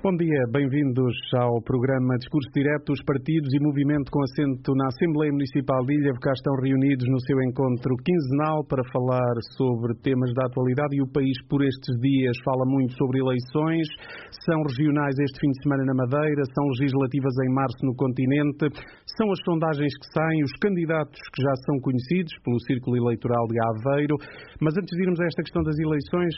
Bom dia, bem-vindos ao programa Discurso Direto. Os partidos e movimento com assento na Assembleia Municipal de Ilha cá estão reunidos no seu encontro quinzenal para falar sobre temas da atualidade e o país por estes dias fala muito sobre eleições. São regionais este fim de semana na Madeira, são legislativas em março no continente, são as sondagens que saem, os candidatos que já são conhecidos pelo Círculo Eleitoral de Aveiro. Mas antes de irmos a esta questão das eleições,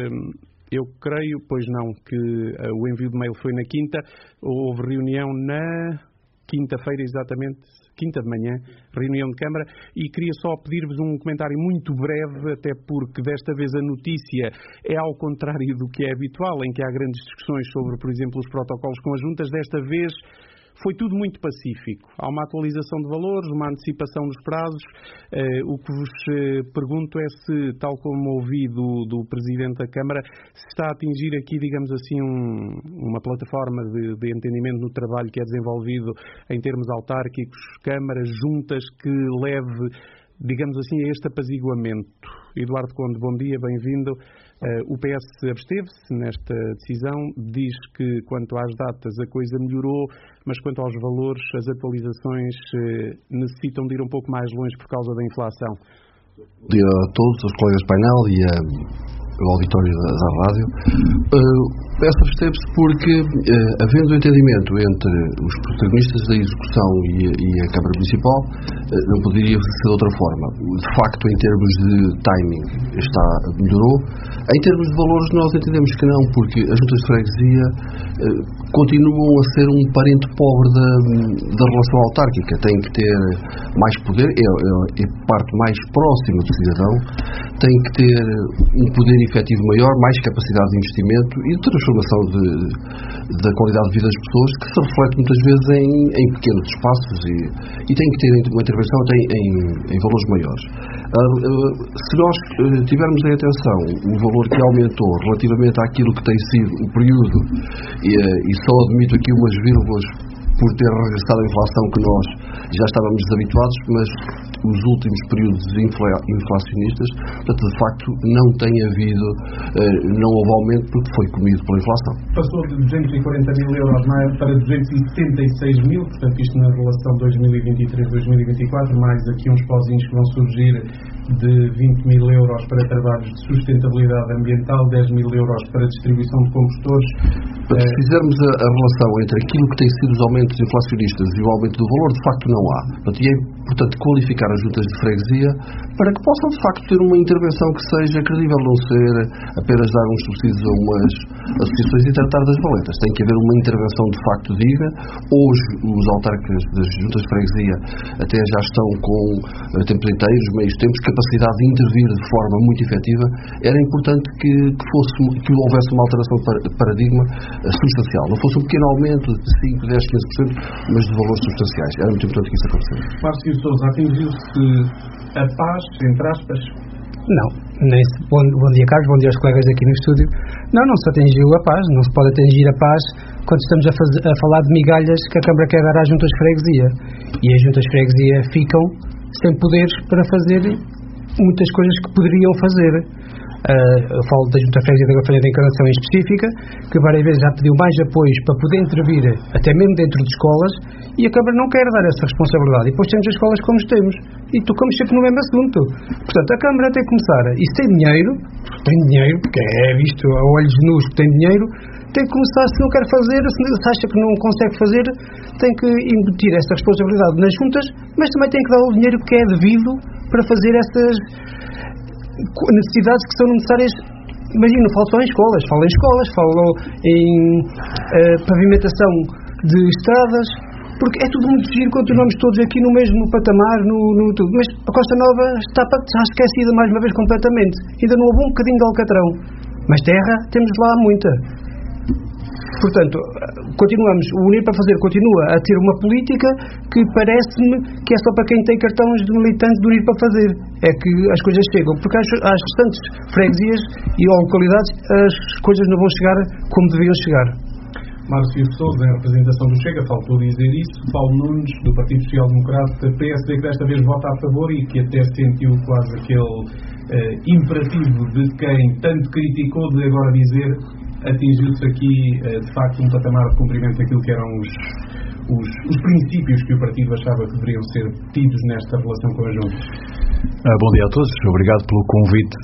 eu creio, pois não, que o envio de mail foi na quinta, houve reunião na quinta-feira exatamente, quinta de manhã, reunião de Câmara, e queria só pedir-vos um comentário muito breve, até porque desta vez a notícia é ao contrário do que é habitual, em que há grandes discussões sobre, por exemplo, os protocolos com as juntas. Desta vez foi tudo muito pacífico. Há uma atualização de valores, uma antecipação dos prazos. O que vos pergunto é se, tal como ouvi do Presidente da Câmara, se está a atingir aqui, digamos assim, uma plataforma de entendimento no trabalho que é desenvolvido em termos autárquicos, câmaras, juntas, que leve, digamos assim, a este apaziguamento. Eduardo Conde, bom dia, bem-vindo. O PS absteve-se nesta decisão, diz que quanto às datas a coisa melhorou, mas quanto aos valores, as atualizações necessitam de ir um pouco mais longe por causa da inflação. Bom dia a todos, os colegas de painel e ao auditório da rádio. O PS absteve-se porque, havendo entendimento entre os protagonistas da execução e a Câmara Municipal, não poderia ser de outra forma. De facto, em termos de timing, melhorou. Em termos de valores, nós entendemos que não, porque as juntas de freguesia continuam a ser um parente pobre da relação autárquica. Tem que ter mais poder, é parte mais próxima do cidadão, tem que ter um poder efetivo maior, mais capacidade de investimento e de transformação da qualidade de vida das pessoas, que se reflete muitas vezes em pequenos espaços e tem que ter uma intervenção em valores maiores. Se nós tivermos em atenção o valor que aumentou relativamente àquilo que tem sido o período, e só admito aqui umas vírgulas por ter regressado a inflação que nós já estávamos desabituados, mas os últimos períodos inflacionistas, portanto, de facto, não tem havido, não houve aumento porque foi comido pela inflação. Passou de 240 mil euros para 276 mil, portanto, isto na relação 2023-2024, mais aqui uns pozinhos que vão surgir de 20 mil euros para trabalhos de sustentabilidade ambiental, 10 mil euros para distribuição de compostores. Se fizermos a relação entre aquilo que têm sido os aumentos inflacionistas e o aumento do valor, de facto não há. E é importante qualificar as juntas de freguesia para que possam de facto ter uma intervenção que seja credível, não ser apenas dar uns subsídios a umas associações e tratar das valetas. Tem que haver uma intervenção de facto digna. Hoje os autarcas das juntas de freguesia até já estão com tempos inteiros, meios tempos, capacidade de intervir de forma muito efetiva. Era importante que houvesse uma alteração de paradigma substancial. Não fosse um pequeno aumento de 5, 10, 15%, mas de valores substanciais. Era muito importante que isso acontecesse. Márcio Sousa, atingiu-se a paz, entre aspas? Não. Bom dia, Carlos. Bom dia aos colegas aqui no estúdio. Não se atingiu a paz. Não se pode atingir a paz quando estamos a falar de migalhas que a Câmara quer dar às juntas de freguesia. E as juntas de freguesia ficam sem poderes para fazer muitas coisas que poderiam fazer. Eu falo da Junta de Freguesia da Gafanha da Encarnação em específica, que várias vezes já pediu mais apoios para poder intervir, até mesmo dentro de escolas, e a Câmara não quer dar essa responsabilidade. E depois temos as escolas como temos. E tocamos sempre no mesmo assunto. Portanto, a Câmara tem que começar. E se tem dinheiro, porque é visto a olhos nus que tem dinheiro, tem que começar, se não quer fazer, se acha que não consegue fazer, tem que incutir essa responsabilidade nas juntas, mas também tem que dar o dinheiro que é devido para fazer essas necessidades que são necessárias. Imagino, falo em escolas, falo em pavimentação de estradas, porque é tudo muito giro, continuamos todos aqui no mesmo patamar, no tudo, mas a Costa Nova está esquecida mais uma vez completamente. Ainda não houve um bocadinho de alcatrão, mas terra temos lá muita. Portanto, o Unir para Fazer continua a ter uma política que parece-me que é só para quem tem cartões de militante do Unir para Fazer. É que as coisas chegam, porque às restantes freguesias e localidades as coisas não vão chegar como deviam chegar. Márcio Sousa, em representação do Chega, faltou dizer isso. Paulo Nunes, do Partido Social Democrata, PSD, que desta vez vota a favor e que até sentiu quase aquele imperativo de quem tanto criticou de agora dizer atingiu-se aqui, de facto, um patamar de cumprimento daquilo que eram os princípios que o partido achava que deveriam ser tidos nesta relação com a Junta? Bom dia a todos, obrigado pelo convite.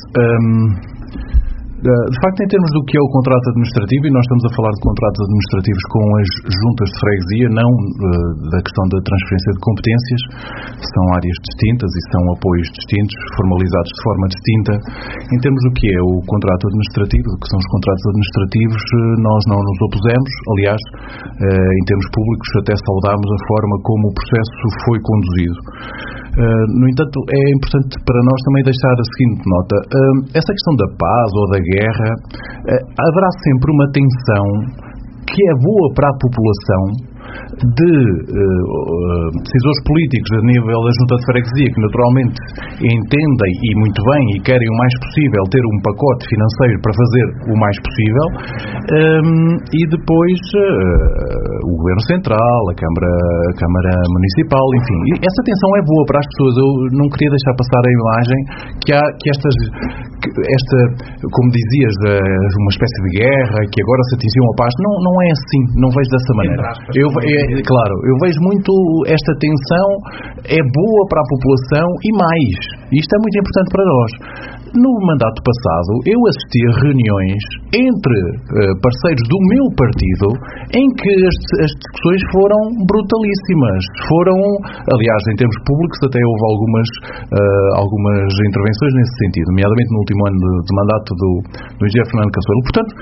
De facto, em termos do que é o contrato administrativo, e nós estamos a falar de contratos administrativos com as juntas de freguesia, não da questão da transferência de competências, são áreas distintas e são apoios distintos, formalizados de forma distinta. Em termos do que é o contrato administrativo, do que são os contratos administrativos, nós não nos opusemos, aliás, em termos públicos até saudámos a forma como o processo foi conduzido. No entanto, é importante para nós também deixar a seguinte nota. Essa questão da paz ou da guerra, haverá sempre uma tensão que é boa para a população de decisores políticos a nível da Junta de Freguesia, que naturalmente entendem e muito bem e querem o mais possível ter um pacote financeiro para fazer o mais possível, e depois o Governo Central, a Câmara Municipal, enfim. E essa tensão é boa para as pessoas. Eu não queria deixar passar a imagem que esta, como dizias, uma espécie de guerra, que agora se atingiu a paz. Não é assim, não vejo dessa maneira. Claro, eu vejo muito esta tensão, é boa para a população e mais. Isto é muito importante para nós. No mandato passado, eu assisti a reuniões entre parceiros do meu partido em que as discussões foram brutalíssimas. Aliás, em termos públicos, até houve algumas intervenções nesse sentido, nomeadamente no último ano de mandato do engenheiro Fernando Caçoeiro. Portanto,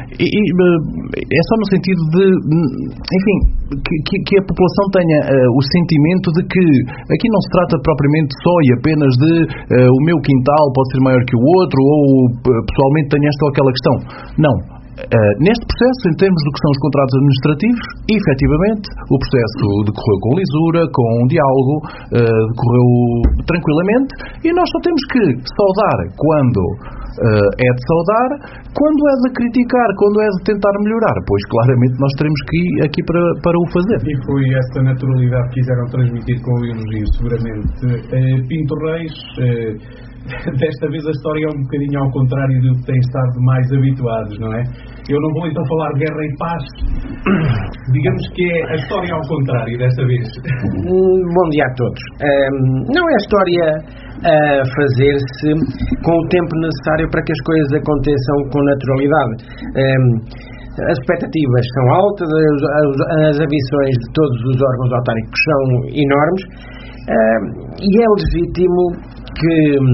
é só no sentido de, enfim, que a população tenha o sentimento de que aqui não se trata propriamente só e apenas de o meu quintal pode ser maior que o outro, ou pessoalmente tenho esta ou aquela questão. Não. Neste processo, em termos do que são os contratos administrativos, efetivamente, o processo decorreu com lisura, com diálogo, decorreu tranquilamente, e nós só temos que saudar quando é de saudar, quando é de criticar, quando é de tentar melhorar, pois claramente nós teremos que ir aqui para o fazer. E foi essa naturalidade que quiseram transmitir com o elogio, seguramente. Pinto Reis, desta vez a história é um bocadinho ao contrário do que têm estado mais habituados, não é? Eu não vou então falar de guerra e paz. Digamos que é a história ao contrário desta vez. Bom dia a todos. Não é a história a fazer-se com o tempo necessário para que as coisas aconteçam com naturalidade. As expectativas são altas, as ambições de todos os órgãos autárquicos são enormes, e é legítimo que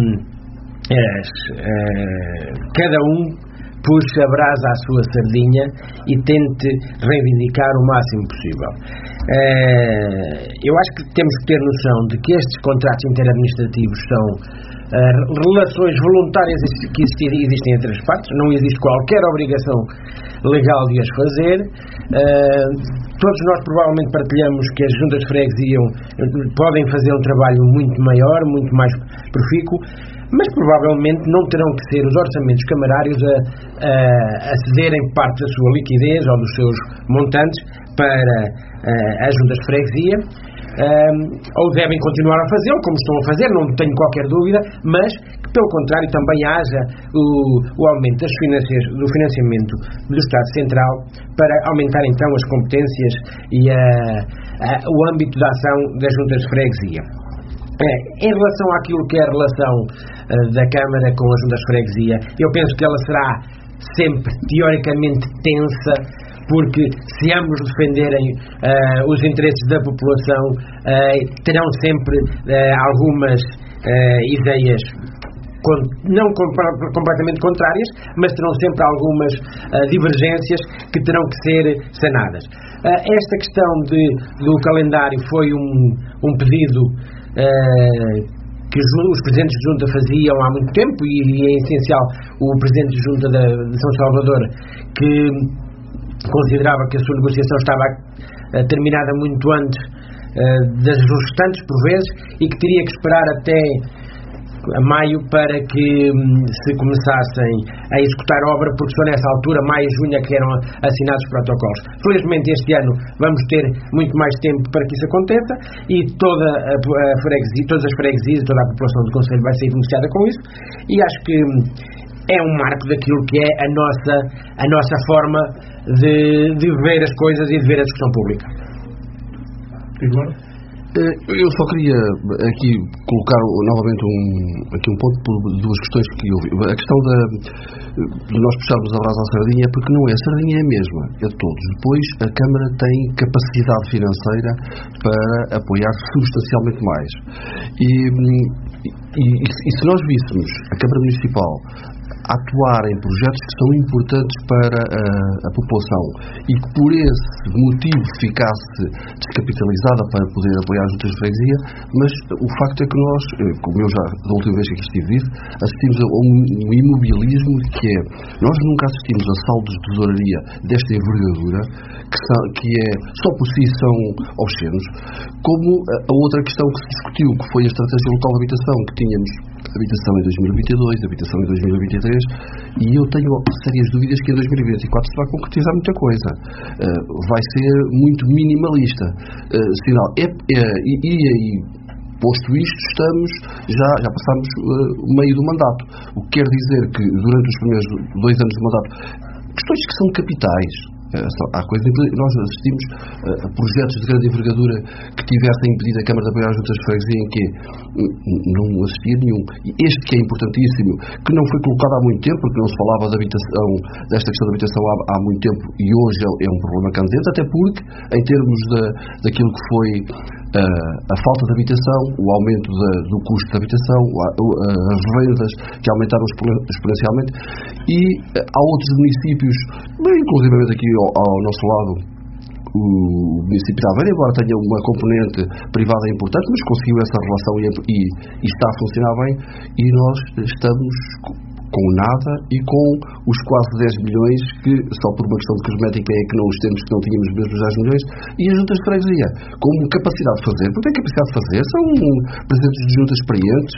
cada um puxe a brasa à sua sardinha e tente reivindicar o máximo possível. Eu acho que temos que ter noção de que estes contratos interadministrativos são relações voluntárias que existem entre as partes, não existe qualquer obrigação legal de as fazer. Todos nós provavelmente partilhamos que as juntas de freguesia podem fazer um trabalho muito maior, muito mais profícuo, mas provavelmente não terão que ser os orçamentos camarários a cederem parte da sua liquidez ou dos seus montantes para as juntas de freguesia. Ou devem continuar a fazê-lo, como estão a fazer, não tenho qualquer dúvida, mas que pelo contrário também haja o aumento do financiamento do Estado Central para aumentar então as competências e o âmbito de ação das juntas de freguesia. Em relação àquilo que é a relação da Câmara com as juntas de freguesia, eu penso que ela será sempre teoricamente tensa, porque se ambos defenderem os interesses da população, terão sempre algumas ideias não completamente contrárias, mas terão sempre algumas divergências que terão que ser sanadas. Esta questão do calendário foi um pedido que os presidentes de junta faziam há muito tempo, e é essencial o presidente de junta de São Salvador, que considerava que a sua negociação estava terminada muito antes das restantes, por vezes, e que teria que esperar até maio para que se começassem a executar a obra, porque só nessa altura, maio e junho, que eram assinados os protocolos. Felizmente este ano vamos ter muito mais tempo para que isso aconteça, e todas as freguesias, toda a população do Conselho vai ser beneficiada com isso, e acho que é um marco daquilo que é a nossa forma de ver as coisas e de ver a discussão pública. Eu só queria aqui colocar novamente um ponto por duas questões que eu vi. A questão de nós puxarmos a brasa à sardinha, porque não é, a sardinha é a mesma, é de todos. Depois a Câmara tem capacidade financeira para apoiar substancialmente mais. E se nós víssemos a Câmara Municipal atuar em projetos que são importantes para a população e que por esse motivo ficasse descapitalizada para poder apoiar as juntas de freguesia, mas o facto é que nós, como eu já da última vez que aqui estive, assistimos a um imobilismo que é, nós nunca assistimos a saldos de tesouraria desta envergadura que é, só por si são obscenos, como a outra questão que se discutiu, que foi a estratégia local de habitação, que tínhamos habitação em 2022, habitação em 2023, e eu tenho sérias dúvidas que em 2024 se vai concretizar muita coisa. Vai ser muito minimalista. Sinal. E posto isto, já passámos o meio do mandato. O que quer dizer que durante os primeiros 2 anos de mandato, questões que são capitais, há coisas, nós assistimos a projetos de grande envergadura que tivessem impedido a Câmara de apoiar as juntas de freguesia, em que não assistia nenhum. E este que é importantíssimo, que não foi colocado há muito tempo, porque não se falava de habitação, desta questão da habitação há muito tempo, e hoje é um problema candente, até porque, em termos daquilo que foi a falta de habitação, o aumento do custo de habitação, as vendas que aumentaram exponencialmente, e há outros municípios, inclusive aqui ao nosso lado, o município de Aveiro, embora tenha uma componente privada importante, mas conseguiu essa relação e está a funcionar bem, e nós estamos com nada e com os quase 10 milhões que, só por uma questão de cosmética, é que não os temos, que não tínhamos mesmo os 10 milhões, e as juntas de freguesia, como capacidade de fazer, porque tem capacidade de fazer, são presidentes de juntas experientes,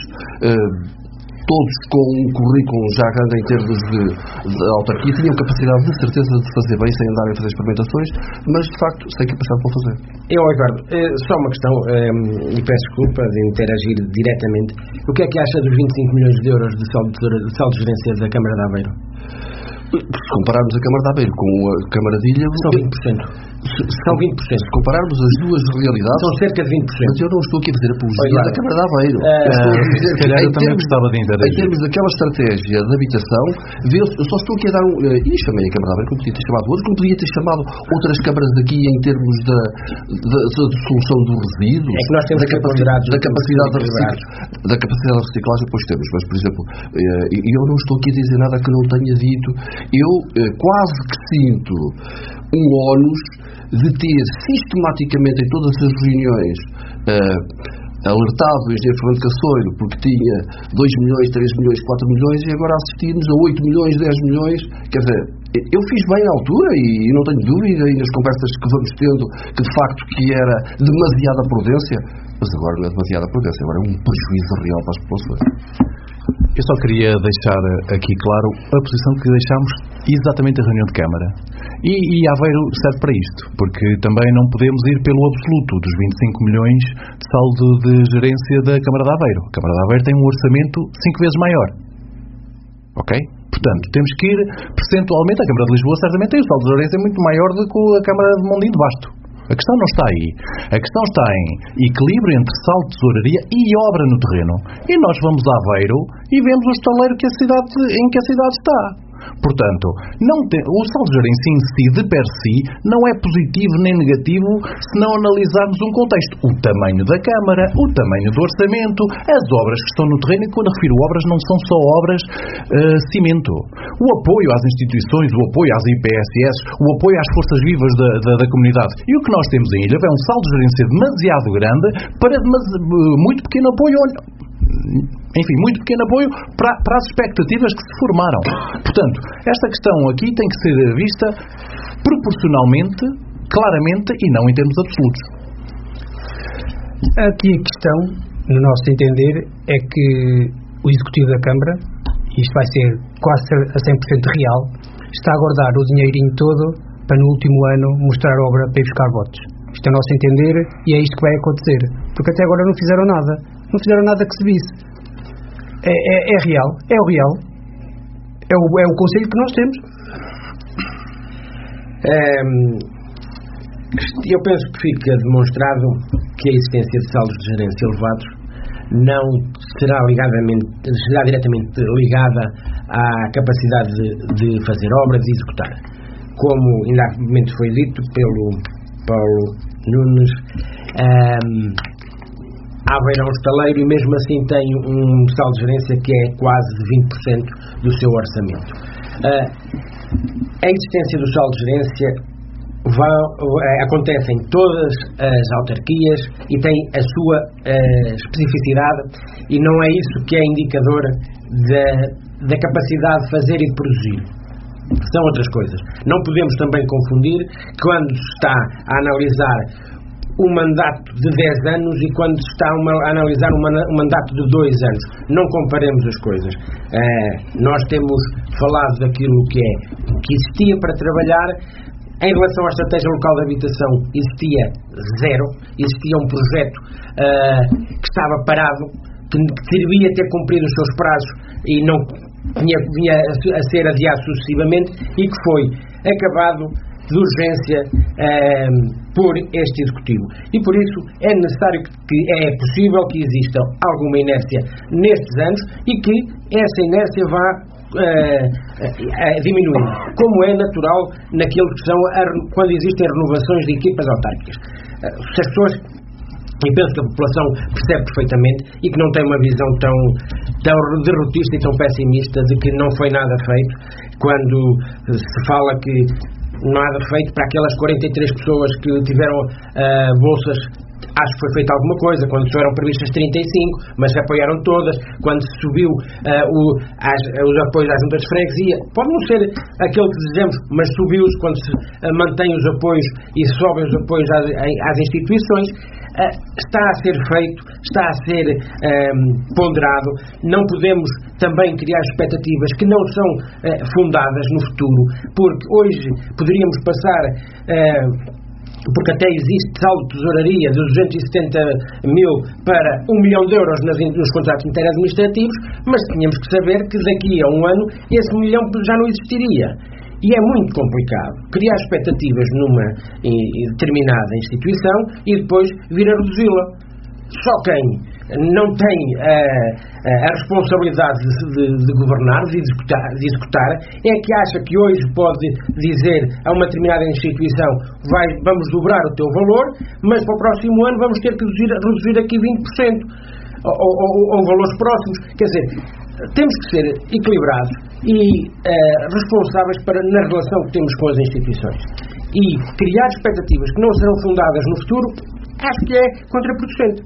todos com um currículo já grande em termos de autarquia, tinham capacidade de certeza de fazer bem sem andarem a fazer experimentações, mas de facto sem capacidade para fazer. Eduardo, só uma questão, e peço desculpa de interagir diretamente. O que é que acha dos 25 milhões de euros de saldo de gerência da Câmara de Aveiro? Se compararmos a Câmara de Aveiro com a Câmara de Ilha, são 20%. São 20%. Se compararmos as duas realidades, são cerca de 20%. Mas eu não estou aqui a fazer apologia da Câmara de Aveiro. Estou a dizer que, eu também gostava de interagir. Em termos daquela estratégia de habitação, eu só estou aqui a dar e chamei a Câmara de Aveiro, como podia ter chamado outros, como podia ter chamado outras câmaras daqui em termos da solução dos resíduos, é que nós temos da capacidade de reciclagem, depois temos. Mas, por exemplo, eu não estou aqui a dizer nada que não tenha dito. Eu quase que sinto um ónus de ter sistematicamente em todas as reuniões alertado o engenheiro Fernando Cassoiro porque tinha 2 milhões, 3 milhões, 4 milhões e agora assistimos a 8 milhões, 10 milhões. Quer dizer, eu fiz bem na altura e não tenho dúvida, e nas conversas que vamos tendo, que de facto que era demasiada prudência, mas agora não é demasiada prudência, agora é um prejuízo real para as populações. Eu só queria deixar aqui claro a posição que deixámos exatamente na reunião de Câmara. E Aveiro serve para isto, porque também não podemos ir pelo absoluto dos 25 milhões de saldo de gerência da Câmara de Aveiro. A Câmara de Aveiro tem um orçamento 5 vezes maior. Ok? Portanto, temos que ir percentualmente. A Câmara de Lisboa certamente tem um saldo de gerência muito maior do que a Câmara de Mondim de Basto. A questão não está aí. A questão está em equilíbrio entre saldo de tesouraria e obra no terreno. E nós vamos a Aveiro e vemos o estaleiro em que a cidade está. Portanto, o saldo de gerência em si, de per si, não é positivo nem negativo se não analisarmos um contexto. O tamanho da Câmara, o tamanho do orçamento, as obras que estão no terreno, e quando refiro obras, não são só obras cimento. O apoio às instituições, o apoio às IPSS, o apoio às forças vivas da comunidade. E o que nós temos em Ilha é um saldo de gerência demasiado grande para muito pequeno apoio. Enfim, muito pequeno apoio para as expectativas que se formaram. Portanto, esta questão aqui tem que ser vista proporcionalmente, claramente e não em termos absolutos. Aqui a questão, no nosso entender, é que o Executivo da Câmara, isto vai ser quase a 100% real, está a guardar o dinheirinho todo para no último ano mostrar a obra para ir buscar votos. Isto é o nosso entender e é isto que vai acontecer. Porque até agora não fizeram nada. Não fizeram nada que se visse. É real. É o real. É o conselho que nós temos. Eu penso que fica demonstrado que a existência de saldos de gerência elevados não será diretamente ligada à capacidade de fazer obras e executar. Como ainda há momento foi dito pelo Paulo Nunes, Aveiro é um estaleiro e mesmo assim tem um saldo de gerência que é quase de 20% do seu orçamento. A existência do saldo de gerência acontece em todas as autarquias e tem a sua especificidade, e não é isso que é indicador da capacidade de fazer e de produzir. São outras coisas. Não podemos também confundir quando se está a analisar um mandato de 10 anos e quando se está a analisar um mandato de 2 anos. Não comparemos as coisas. Nós temos falado daquilo que existia para trabalhar. Em relação à estratégia local de habitação, existia zero. Existia um projeto que estava parado, que devia ter cumprido os seus prazos e não vinha a ser adiado sucessivamente, e que foi acabado de urgência por este Executivo. E por isso é necessário é possível que exista alguma inércia nestes anos e que essa inércia vá diminuindo, como é natural naquilo que são quando existem renovações de equipas autárquicas. Se as pessoas, e penso que a população percebe perfeitamente e que não tem uma visão tão derrotista e tão pessimista de que não foi nada feito, quando se fala que nada feito para aquelas 43 pessoas que tiveram bolsas. Acho que foi feita alguma coisa quando foram previstas 35, mas se apoiaram todas. Quando se subiu os apoios às juntas de freguesia, pode não ser aquele que desejamos, mas subiu-se. Quando se mantém os apoios e sobem os apoios às instituições, está a ser feito, está a ser ponderado. Não podemos também criar expectativas que não são fundadas no futuro, porque hoje poderíamos passar... porque até existe saldo de tesouraria de 270 mil para 1 milhão de euros nos contratos interadministrativos, mas tínhamos que saber que daqui a um ano esse milhão já não existiria. E é muito complicado criar expectativas numa determinada instituição e depois vir a reduzi-la. Só quem não tem a responsabilidade de governar, de executar, é que acha que hoje pode dizer a uma determinada instituição: vamos dobrar o teu valor, mas para o próximo ano vamos ter que reduzir aqui 20% ou valores próximos. Quer dizer, temos que ser equilibrados e responsáveis na relação que temos com as instituições. E criar expectativas que não serão fundadas no futuro, acho que é contraproducente.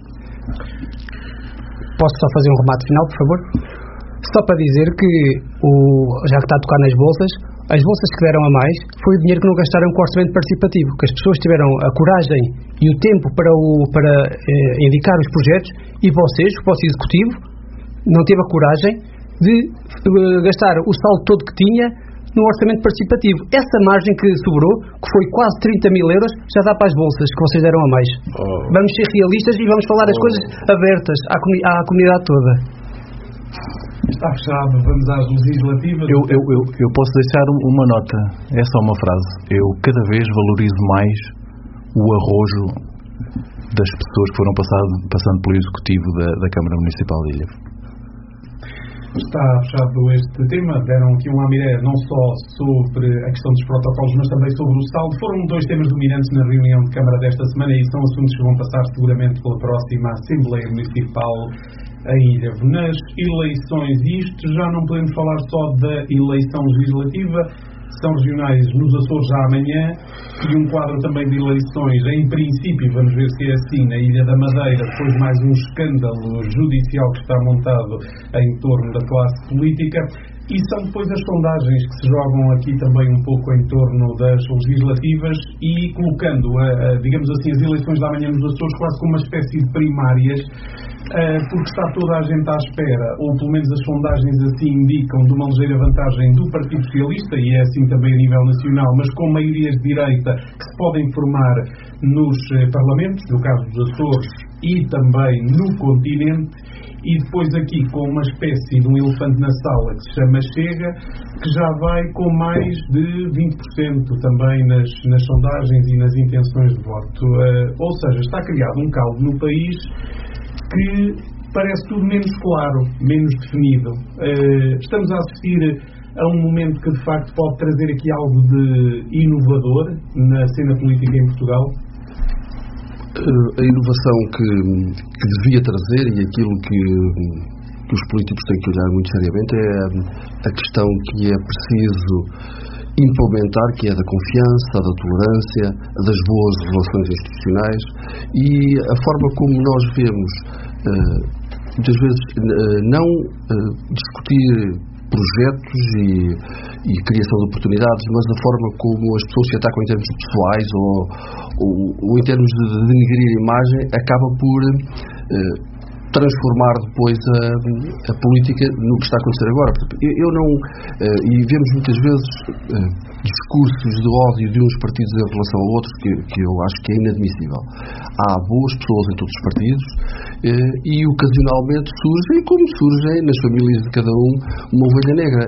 Posso só fazer um remate final, por favor? Só para dizer que, já que está a tocar nas bolsas, as bolsas que deram a mais foi o dinheiro que não gastaram com o orçamento participativo, que as pessoas tiveram a coragem e o tempo para indicar os projetos, e vocês, o vosso Executivo, não teve a coragem de gastar o saldo todo que tinha no orçamento participativo. Essa margem que sobrou, que foi quase 30 mil euros, já dá para as bolsas que vocês deram a mais. Vamos ser realistas e vamos falar as coisas abertas à comunidade toda. Está fechado, vamos às legislativas. Eu posso deixar uma nota, é só uma frase. Eu cada vez valorizo mais o arrojo das pessoas que foram passando pelo Executivo da Câmara Municipal de Ilha. Está fechado este tema. Deram aqui um lamiré não só sobre a questão dos protocolos, mas também sobre o saldo. Foram 2 temas dominantes na reunião de Câmara desta semana e são assuntos que vão passar seguramente pela próxima Assembleia Municipal em Ilha. Nas eleições, isto já não podemos falar só da eleição legislativa, são regionais nos Açores já amanhã, e um quadro também de eleições, em princípio, vamos ver se é assim, na Ilha da Madeira, depois mais um escândalo judicial que está montado em torno da classe política, e são depois as sondagens que se jogam aqui também um pouco em torno das legislativas e colocando, digamos assim, as eleições da manhã nos Açores quase como uma espécie de primárias, porque está toda a gente à espera, ou pelo menos as sondagens assim indicam, de uma ligeira vantagem do Partido Socialista, e é assim também a nível nacional, mas com maiorias de direita que se podem formar nos parlamentos, no caso dos Açores e também no continente, e depois aqui com uma espécie de um elefante na sala que se chama Chega, que já vai com mais de 20% também nas sondagens e nas intenções de voto. Ou seja, está criado um caldo no país que parece tudo menos claro, menos definido. Estamos a assistir a um momento que de facto pode trazer aqui algo de inovador na cena política em Portugal. A inovação que devia trazer, e aquilo que os políticos têm que olhar muito seriamente, é a questão que é preciso implementar, que é da confiança, da tolerância, das boas relações institucionais, e a forma como nós vemos muitas vezes não discutir projetos e criação de oportunidades, mas a forma como as pessoas se atacam em termos pessoais ou em termos de denegrir a imagem, acaba por transformar depois a política no que está a acontecer agora. Eu não... E vemos muitas vezes discursos de ódio de uns partidos em relação a outros que eu acho que é inadmissível. Há boas pessoas em todos os partidos e ocasionalmente surgem, como surgem nas famílias de cada um, uma ovelha negra.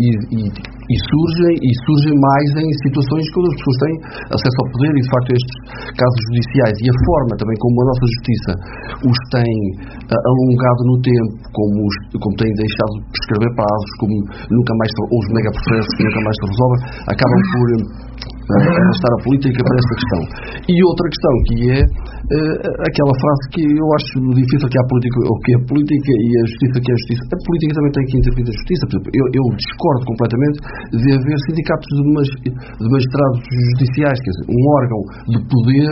E surgem mais em situações quando as pessoas têm acesso ao poder, e de facto estes casos judiciais e a forma também como a nossa justiça os tem alongado no tempo, como têm deixado de prescrever prazos, como nunca mais, ou os megaprocessos que nunca mais se resolvem, acabam por arrastar a política para esta questão. E outra questão que é aquela frase que eu acho difícil, que é a política, ou que é a política, e a justiça que é a justiça. A política também tem que intervir na justiça. Por exemplo, eu discordo completamente de haver sindicatos de magistrados judiciais, quer dizer, um órgão de poder.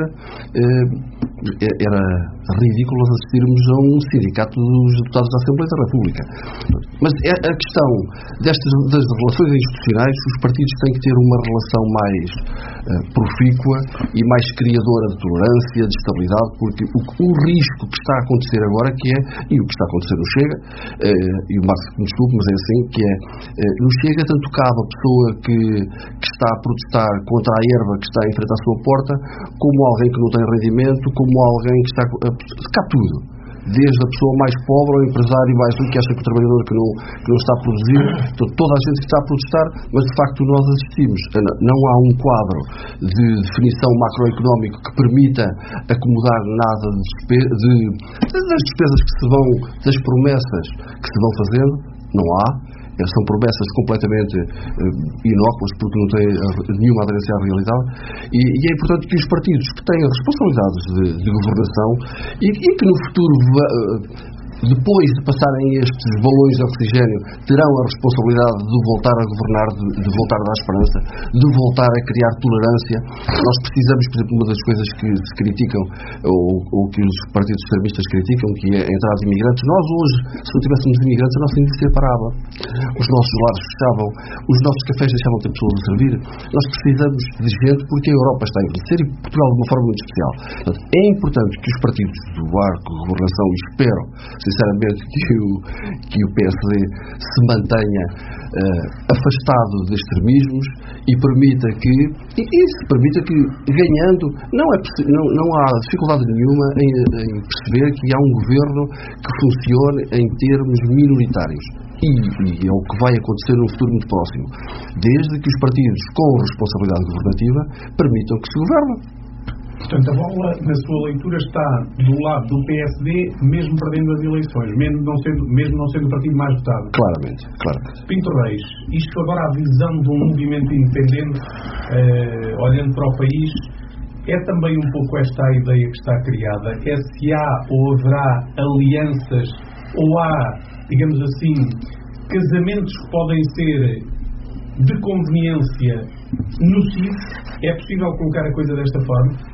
Era ridículo assistirmos a um sindicato dos deputados da Assembleia da República. Mas a questão das relações institucionais, os partidos têm que ter uma relação mais profícua e mais criadora de tolerância, de estabilidade, porque o risco que está a acontecer agora, e o que está a acontecer no Chega, e o Marcos me desculpe, mas é assim, que é, no Chega tanto cabe a pessoa que está a protestar contra a erva que está em frente à sua porta, como alguém que não tem rendimento, como alguém que está cá tudo, desde a pessoa mais pobre ao empresário mais um que acha que o trabalhador que não está a produzir, toda a gente que está a protestar, mas de facto nós assistimos, não há um quadro de definição macroeconómico que permita acomodar nada das despesas que se vão, das promessas que se vão fazendo, não há. São promessas completamente inócuas, porque não têm nenhuma aderência à realidade, e é importante que os partidos que têm responsabilidades de governação e que no futuro, depois de passarem estes balões de oxigênio, terão a responsabilidade de voltar a governar, de voltar a dar esperança, de voltar a criar tolerância. Nós precisamos, por exemplo, uma das coisas que se criticam, ou que os partidos extremistas criticam, que é a entrada de imigrantes. Nós hoje, se não tivéssemos imigrantes, a nossa indústria parava, os nossos lares fechavam, os nossos cafés deixavam de ter pessoas a servir. Nós precisamos de gente porque a Europa está a envelhecer e Portugal de uma forma muito especial. Portanto, é importante que os partidos do arco de governação, e espero sinceramente que o PSD se mantenha afastado de extremismos e permita que ganhando, não há dificuldade nenhuma em perceber que há um governo que funcione em termos minoritários. E é o que vai acontecer no futuro muito próximo, desde que os partidos com responsabilidade governativa permitam que se governem. Portanto, a bola, na sua leitura, está do lado do PSD, mesmo perdendo as eleições, mesmo não sendo o partido mais votado. Claramente. Pinto Reis, isto agora a visão de um movimento independente, olhando para o país, é também um pouco esta a ideia que está criada. É se há ou haverá alianças, ou há, digamos assim, casamentos que podem ser de conveniência nocivos. É possível colocar a coisa desta forma?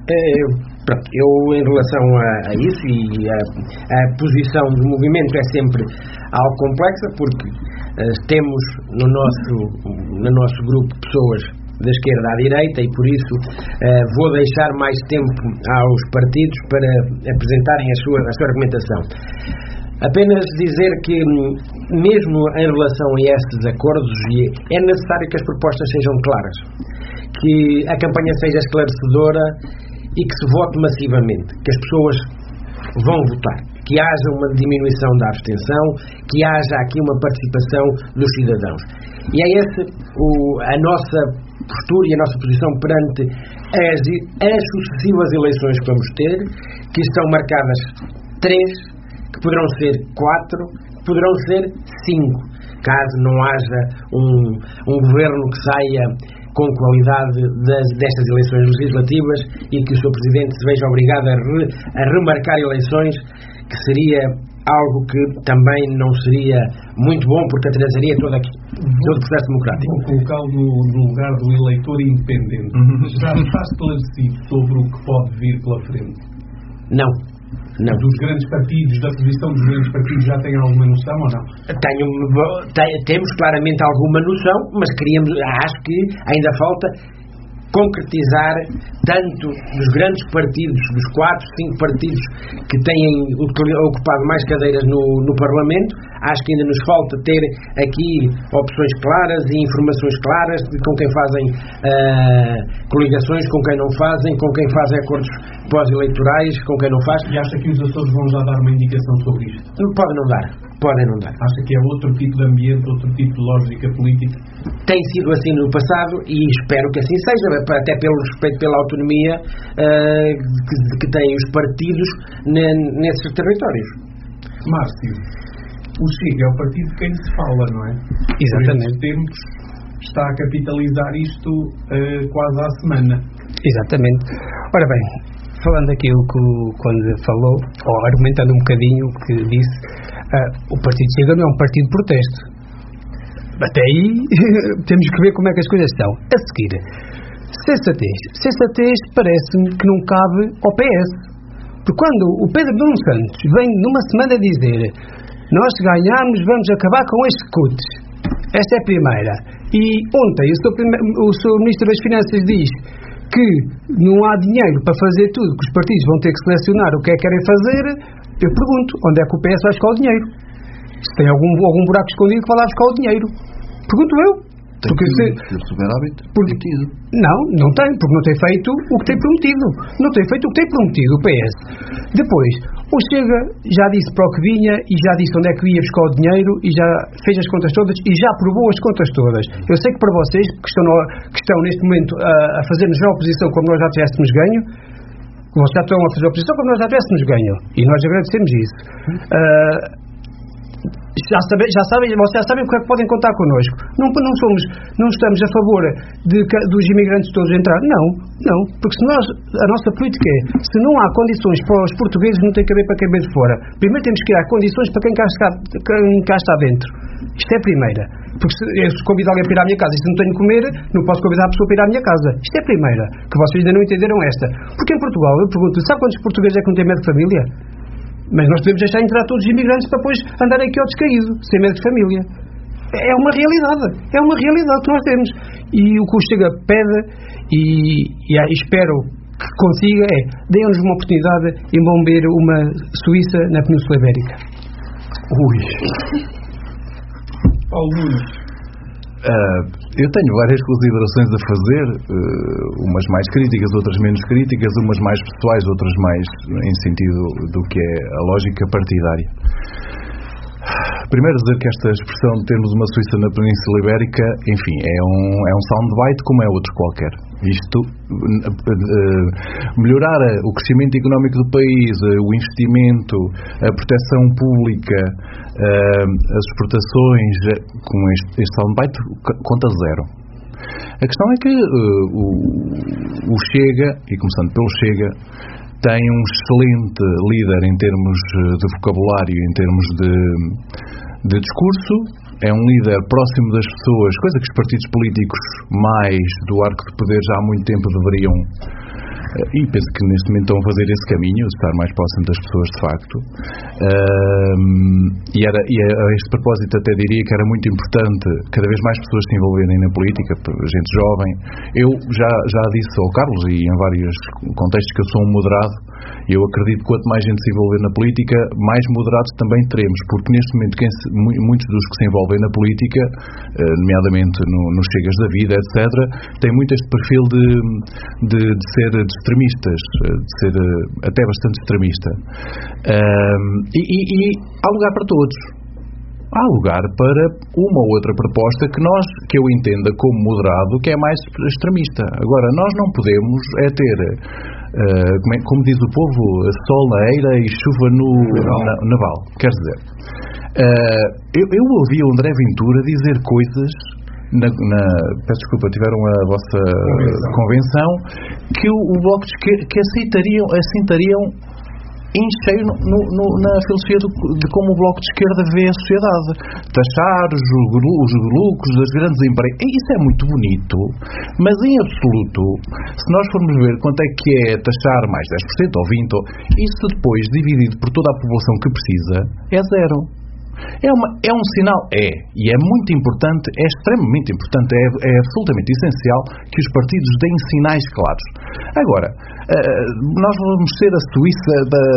Eu em relação a isso, e a posição do movimento é sempre algo complexa, porque temos no nosso grupo pessoas da esquerda à direita, e por isso vou deixar mais tempo aos partidos para apresentarem a sua argumentação. Apenas dizer que, mesmo em relação a estes acordos, é necessário que as propostas sejam claras, que a campanha seja esclarecedora e que se vote massivamente, que as pessoas vão votar, que que haja uma diminuição da abstenção, que haja aqui uma participação dos cidadãos. E é essa a nossa postura e a nossa posição perante as sucessivas eleições que vamos ter, que estão marcadas 3, que poderão ser 4, que poderão ser 5, caso não haja um governo que saia com qualidade destas eleições legislativas e que o Sr. Presidente se veja obrigado a remarcar eleições, que seria algo que também não seria muito bom, porque atrasaria todo o processo democrático. Vou colocá-lo no lugar do eleitor independente. Já está esclarecido sobre o que pode vir pela frente? Não. Dos grandes partidos, da posição dos grandes partidos, já tem alguma noção ou não? Temos claramente alguma noção, mas acho que ainda falta concretizar tanto dos grandes partidos, dos 4, 5 partidos que têm ocupado mais cadeiras no Parlamento. Acho que ainda nos falta ter aqui opções claras e informações claras de com quem fazem coligações, com quem não fazem, com quem fazem acordos pós-eleitorais, com quem não faz. E acha que os Açores vão já dar uma indicação sobre isto? Podem não dar. Acha que é outro tipo de ambiente, outro tipo de lógica política? Tem sido assim no passado e espero que assim seja, até pelo respeito pela autonomia que têm os partidos nesses territórios. Márcio, o Chega é o partido de quem se fala, não é? Exatamente. Por estes tempos está a capitalizar isto quase à semana. Exatamente. Ora bem, falando aquilo que quando falou, ou argumentando um bocadinho o que disse, o Partido Chega não é um partido de protesto. Até aí temos que ver como é que as coisas estão. A seguir, sensatez parece-me que não cabe ao PS. Porque quando o Pedro Nuno Santos vem numa semana dizer nós ganhamos, vamos acabar com estes cuts. Esta é a primeira. E ontem o Sr. Ministro das Finanças diz que não há dinheiro para fazer tudo, que os partidos vão ter que selecionar o que é que querem fazer. Eu pergunto, onde é que o PS vai buscar o dinheiro? Se tem algum buraco escondido que vai lá buscar o dinheiro. Pergunto eu. Porque o superávit prometido. Não tem, porque não tem feito o que tem prometido. Não tem feito o que tem prometido o PS. Depois, o Chega já disse para o que vinha e já disse onde é que ia buscar o dinheiro e já fez as contas todas e já aprovou as contas todas. Eu sei que para vocês, que estão neste momento a fazer-nos a oposição como nós já tivéssemos ganho, vocês já estão a fazer a oposição como nós já tivéssemos ganho. E nós agradecemos isso. Vocês já sabem o que é que podem contar connosco. Não estamos a favor dos imigrantes todos entrar. Não, porque a nossa política é, se não há condições para os portugueses, não tem que haver para quem vem de fora. Primeiro temos que criar condições para quem cá está dentro. Isto é a primeira. Porque se eu convido alguém para ir à minha casa e se não tenho que comer, não posso convidar a pessoa para ir à minha casa. Isto é a primeira, que vocês ainda não entenderam esta. Porque em Portugal, eu pergunto, sabe quantos portugueses é que não têm medo de família? Mas nós podemos deixar entrar todos os imigrantes para depois andarem aqui ao descaído, sem medo de família. É uma realidade que nós temos. E o que o Chega pede, e espero que consiga, é deem-nos uma oportunidade em bombear uma Suíça na Península Ibérica. Paulo Nunes. Eu tenho várias considerações a fazer, umas mais críticas, outras menos críticas, umas mais pessoais, outras mais em sentido do que é a lógica partidária. Primeiro dizer que esta expressão de termos uma Suíça na Península Ibérica, enfim, é um soundbite como é outro qualquer. Isto, melhorar o crescimento económico do país, o investimento, a proteção pública, as exportações, com este soundbite, conta zero. A questão é que o Chega, e começando pelo Chega, tem um excelente líder em termos de vocabulário, em termos de discurso, é um líder próximo das pessoas, coisa que os partidos políticos mais do arco de poder já há muito tempo deveriam, e penso que neste momento estão a fazer esse caminho, de estar mais próximo das pessoas de facto. E a este propósito até diria que era muito importante cada vez mais pessoas se envolverem na política, gente jovem. Eu já disse ao Carlos, e em vários contextos, que eu sou um moderado, Eu acredito que quanto mais gente se envolver na política, mais moderados também teremos, porque neste momento muitos dos que se envolvem na política, nomeadamente nos chegas da vida, etc., têm muito este perfil de ser extremistas, de ser até bastante extremista. E há lugar para todos. Há lugar para uma ou outra proposta que eu entenda como moderado, que é mais extremista. Agora, nós não podemos ter, como diz o povo, sol na eira e chuva no naval. Quer dizer, eu ouvi o André Ventura dizer coisas, peço desculpa, tiveram a vossa convenção, que o Bloco de Esquerda, que assentariam em cheio na filosofia de como o Bloco de Esquerda vê a sociedade. Taxar os lucros das grandes empresas. Isso é muito bonito, mas em absoluto, se nós formos ver quanto é que é taxar mais 10% ou 20%, isso depois, dividido por toda a população que precisa, é zero. É um sinal, e é muito importante, é extremamente importante, é absolutamente essencial que os partidos deem sinais claros. Agora, nós vamos ser a Suíça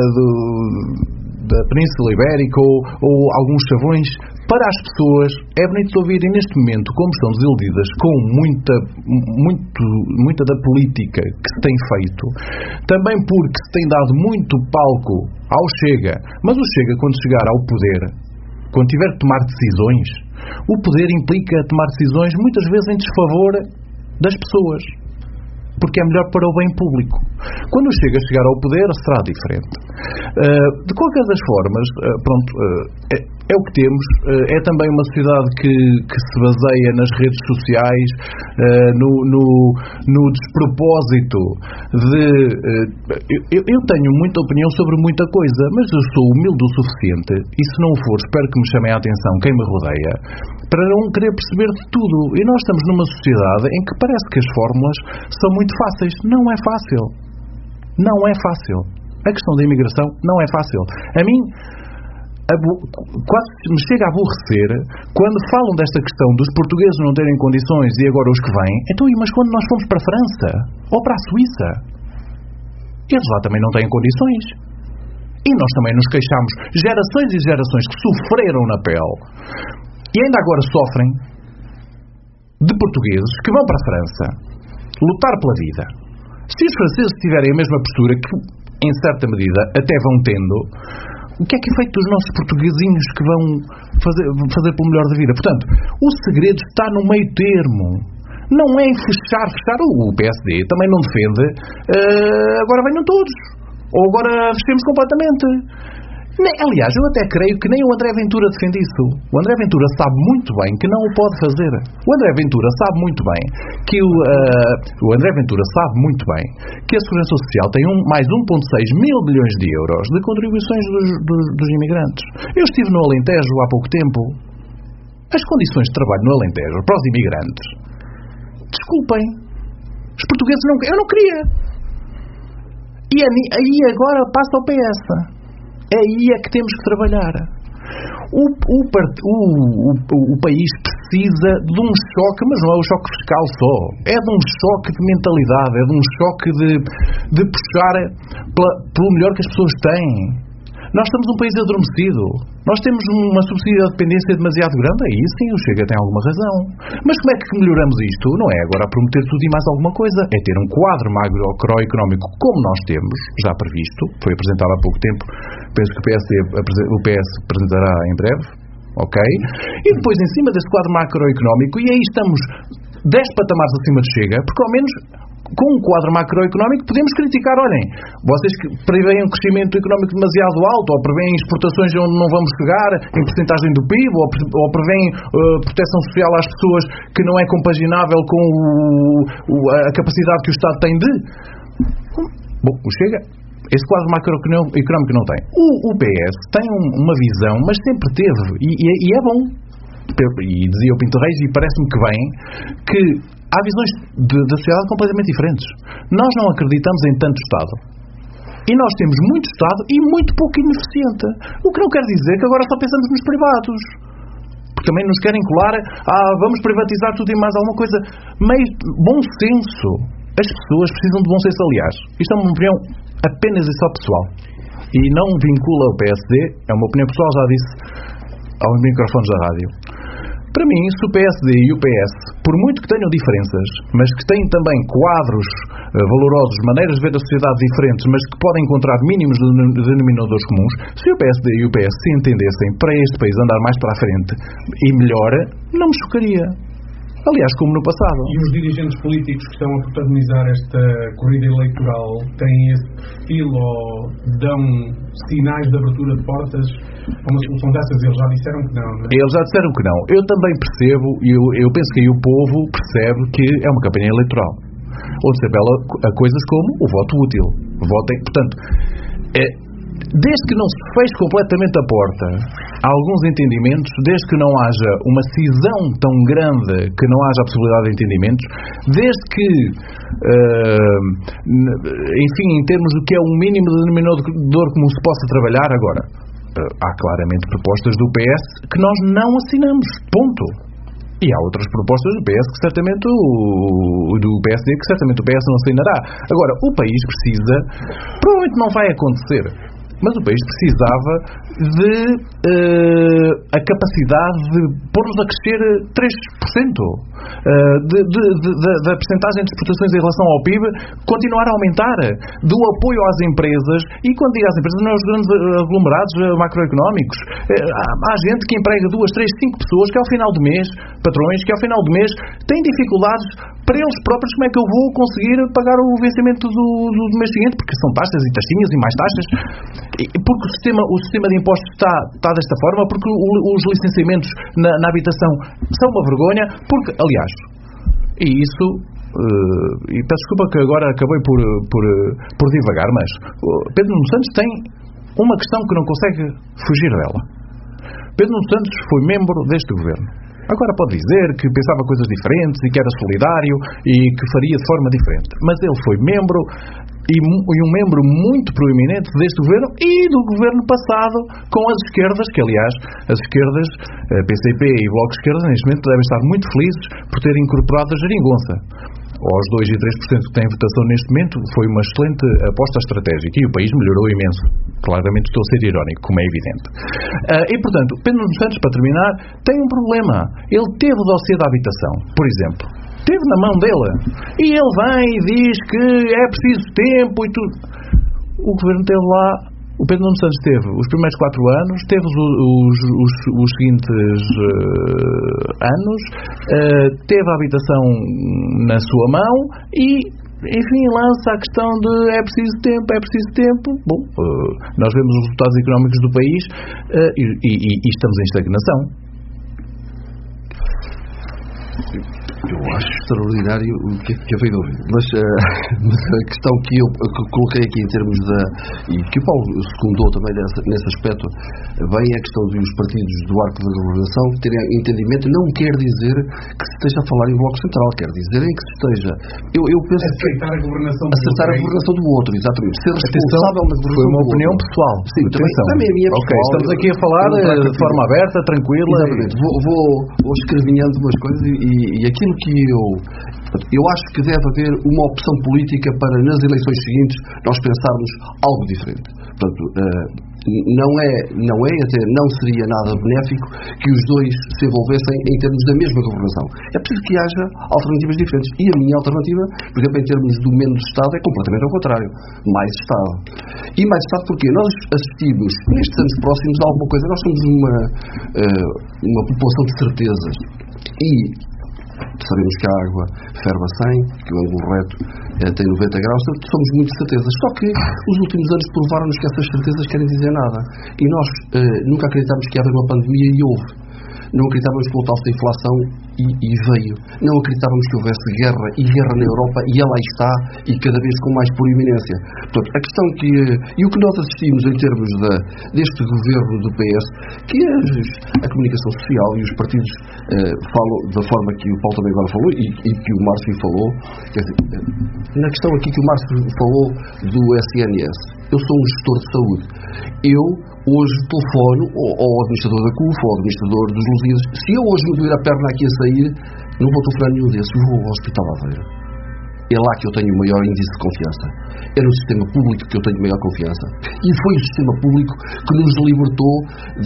da Península Ibérica ou alguns chavões. Para as pessoas é bonito ouvirem neste momento como estão desiludidas com muita da política que se tem feito, também porque se tem dado muito palco ao Chega, mas o Chega, quando chegar ao poder, quando tiver de tomar decisões, o poder implica tomar decisões muitas vezes em desfavor das pessoas, porque é melhor para o bem público. Quando o Chega chegar ao poder, será diferente. De qualquer das formas, é o que temos. É também uma sociedade que se baseia nas redes sociais, no despropósito de... Eu tenho muita opinião sobre muita coisa, mas eu sou humilde o suficiente, e se não o for, espero que me chamem a atenção quem me rodeia, para não querer perceber de tudo. E nós estamos numa sociedade em que parece que as fórmulas são muito fáceis. Não é fácil. Não é fácil. A questão da imigração não é fácil. A mim, quase me chega a aborrecer quando falam desta questão dos portugueses não terem condições e agora os que vêm. Então, mas quando nós fomos para a França ou para a Suíça, eles lá também não têm condições. E nós também nos queixamos. Gerações e gerações que sofreram na pele e ainda agora sofrem de portugueses que vão para a França lutar pela vida. Se os franceses tiverem a mesma postura que, em certa medida, até vão tendo, o que é feito dos nossos portuguesinhos que vão fazer pelo melhor da vida? Portanto, o segredo está no meio termo. Não é em fechar. O PSD também não defende agora venham todos. Ou agora fechemos completamente. Aliás, eu até creio que nem o André Ventura defende isso. O André Ventura sabe muito bem que não o pode fazer. O André Ventura sabe muito bem que o André Ventura sabe muito bem que a Segurança Social tem mais 1,6 mil bilhões de euros de contribuições dos imigrantes. Eu estive no Alentejo há pouco tempo. As condições de trabalho no Alentejo para os imigrantes, desculpem, os portugueses não... Eu não queria. E aí agora passa ao PS. Aí é que temos que trabalhar. O país precisa de um choque, mas não é o choque fiscal só. É de um choque de mentalidade, é de um choque de puxar pelo melhor que as pessoas têm. Nós estamos um país adormecido. Nós temos uma subsídio de dependência demasiado grande. Aí sim, o Chega tem alguma razão. Mas como é que melhoramos isto? Não é agora a prometer tudo e mais alguma coisa. É ter um quadro macroeconómico como nós temos, já previsto. Foi apresentado há pouco tempo. Penso que o PS apresentará em breve. Ok? E depois, em cima desse quadro macroeconómico, e aí estamos 10 patamares acima de Chega, porque ao menos... com um quadro macroeconómico podemos criticar, olhem, vocês que preveem um crescimento económico demasiado alto, ou preveem exportações onde não vamos chegar em porcentagem do PIB, ou preveem proteção social às pessoas que não é compaginável com a capacidade que o Estado tem de... Bom, chega... Esse quadro macroeconómico não tem. O PS tem uma visão, mas sempre teve, e é bom. E dizia o Pinto Reis, e parece-me que bem, que há visões da sociedade completamente diferentes. Nós não acreditamos em tanto Estado. E nós temos muito Estado e muito pouco ineficiente. O que não quer dizer que agora só pensamos nos privados. Porque também nos querem colar, vamos privatizar tudo e mais alguma coisa. Meio bom senso. As pessoas precisam de bom senso, aliás. Isto é uma opinião apenas e só pessoal. E não vincula o PSD, é uma opinião pessoal, já disse aos microfones da rádio. Para mim, se o PSD e o PS, por muito que tenham diferenças, mas que têm também quadros valorosos, maneiras de ver a sociedade diferentes, mas que podem encontrar mínimos denominadores comuns, se o PSD e o PS se entendessem para este país andar mais para a frente e melhor, não me chocaria. Aliás, como no passado. E os dirigentes políticos que estão a protagonizar esta corrida eleitoral têm esse perfil ou dão sinais de abertura de portas a uma solução dessas? Eles já disseram que não, não é? Eles já disseram que não. Eu também percebo, e eu penso que aí o povo percebe que é uma campanha eleitoral, onde se apela a coisas como o voto útil. Votem, portanto, desde que não se feche completamente a porta a alguns entendimentos, desde que não haja uma cisão tão grande que não haja a possibilidade de entendimentos, desde que, enfim, em termos do que é um mínimo denominador comum se possa trabalhar, agora, há claramente propostas do PS que nós não assinamos, ponto. E há outras propostas do PS que certamente do PSD que certamente o PS não assinará. Agora, o país precisa, provavelmente não vai acontecer, mas o país precisava de a capacidade de pôr-nos a crescer 3%, da percentagem de exportações em relação ao PIB continuar a aumentar, do apoio às empresas, e quando digo às empresas, não aos grandes aglomerados macroeconómicos. Há gente que emprega 2, 3, 5 pessoas que ao final do mês, patrões, que ao final do mês têm dificuldades para eles próprios. Como é que eu vou conseguir pagar o vencimento do mês seguinte? Porque são taxas e taxinhas e mais taxas. Porque o sistema de impostos está desta forma, porque os licenciamentos na habitação são uma vergonha, porque, aliás, e isso, e peço desculpa que agora acabei por divagar, mas Pedro Nuno Santos tem uma questão que não consegue fugir dela. Pedro Nuno Santos foi membro deste governo. Agora pode dizer que pensava coisas diferentes e que era solidário e que faria de forma diferente. Mas ele foi membro e um membro muito proeminente deste governo e do governo passado com as esquerdas, que aliás, as esquerdas, PCP e Bloco de Esquerda, neste momento devem estar muito felizes por terem incorporado a geringonça. Aos 2 e 3% que têm votação neste momento, foi uma excelente aposta estratégica e o país melhorou imenso. Claramente estou a ser irónico, como é evidente. E, portanto, Pedro Nuno Santos, para terminar, tem um problema. Ele teve o dossiê da habitação, por exemplo. Teve na mão dele. E ele vem e diz que é preciso tempo e tudo. O governo teve lá. O Pedro Nuno Santos teve os primeiros 4 anos, teve os seguintes anos, teve a habitação na sua mão e, enfim, lança a questão de é preciso tempo. Bom, nós vemos os resultados económicos do país e estamos em estagnação. Eu acho extraordinário o que veio de ouvir, mas a questão que eu coloquei aqui em termos e que o Paulo secundou também nesse aspecto, bem a questão dos partidos do arco da governação terem entendimento, não quer dizer que se esteja a falar em Bloco Central, quer dizer em que se esteja, eu penso aceitar a governação do outro, exatamente, ser responsável da governação. Foi uma opinião pessoal. Sim, também a minha pessoal. Ok, estamos aqui a falar de forma aberta, tranquila. Exatamente, vou escrevinhando umas coisas e aquilo que eu acho que deve haver uma opção política para nas eleições seguintes nós pensarmos algo diferente. Portanto, não seria nada benéfico que os dois se envolvessem em termos da mesma governação. É preciso que haja alternativas diferentes. E a minha alternativa, por exemplo, em termos do menos Estado, é completamente ao contrário. Mais Estado. E mais Estado porque nós assistimos, nestes anos próximos, a alguma coisa. Nós somos uma população de certezas. E sabemos que a água ferve a 100, que o ângulo reto tem 90 graus, portanto somos muito certezas. Só que os últimos anos provaram-nos que essas certezas querem dizer nada. E nós nunca acreditámos que ia haver uma pandemia e houve. Não acreditávamos que voltasse a inflação e veio. Não acreditávamos que houvesse guerra na Europa e ela aí está e cada vez com mais proeminência. Portanto, a questão e o que nós assistimos em termos deste governo do PS, que a comunicação social e os partidos falam da forma que o Paulo também agora falou e que o Márcio falou, quer dizer, na questão aqui que o Márcio falou do SNS, eu sou um gestor de saúde. Eu hoje telefono ao administrador da CUF, ao administrador dos Lusíadas. Se eu hoje me doer a perna aqui a sair, não vou telefonar nenhum desses, vou ao Hospital Aveiro. é lá que eu tenho o maior índice de confiança. É no sistema público que eu tenho maior confiança. E foi o sistema público que nos libertou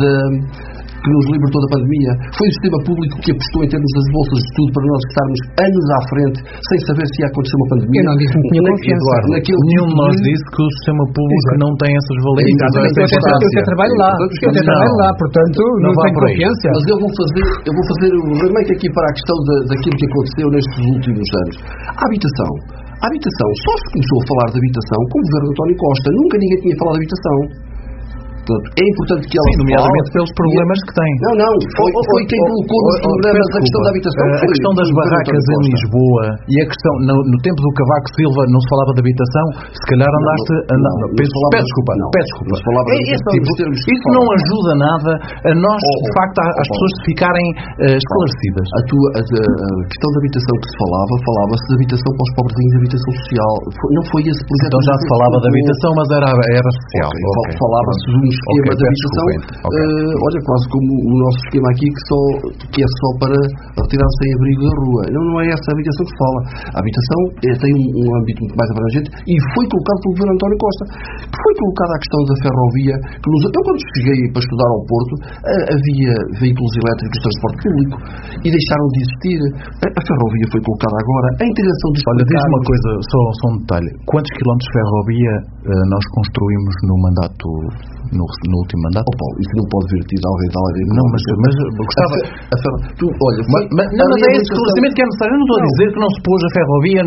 da pandemia. Foi o sistema público que apostou em termos das bolsas de estudo para nós estarmos anos à frente sem saber se ia acontecer uma pandemia. Eu não disse que tinha confiança. Nenhum de nós disse que o sistema público não tem essas valências. Eu trabalho lá, portanto não tenho confiança. Mas eu vou fazer o remake aqui para a questão daquilo que aconteceu nestes últimos anos. A habitação, só se começou a falar de habitação com o governo de António Costa. Nunca ninguém tinha falado de habitação. É importante que ela nomeadamente pelos problemas que tem. Não. Foi quem colocou nos programas a questão da habitação. A questão das barracas em Lisboa e a questão, no tempo do Cavaco Silva não se falava de habitação, se calhar andaste... Peço desculpa. Isso não ajuda nada a nós, de facto, às pessoas ficarem esclarecidas. A questão da habitação que se falava-se de habitação para os pobrezinhos, de habitação social. Não foi esse projeto. Então já se falava de habitação, mas era social. Falava-se de um esquema de habitação, olha, quase como o nosso esquema aqui, que é só para retirar sem abrigo da rua. Não é essa a habitação que se fala. A habitação tem um âmbito muito mais abrangente e foi colocado pelo governo António Costa. Foi colocada a questão da ferrovia. Eu, quando cheguei para estudar ao Porto, havia veículos elétricos de transporte público e deixaram de existir. A ferrovia foi colocada agora. A integração dos... Olha, diz uma coisa, só um detalhe. Quantos quilómetros de ferrovia nós construímos no último mandato? Paulo, isso não pode vir de alguém da área. Não, mas gostava... Mas é esse esclarecimento que é necessário. Eu não estou a dizer que não se pôs a ferrovia,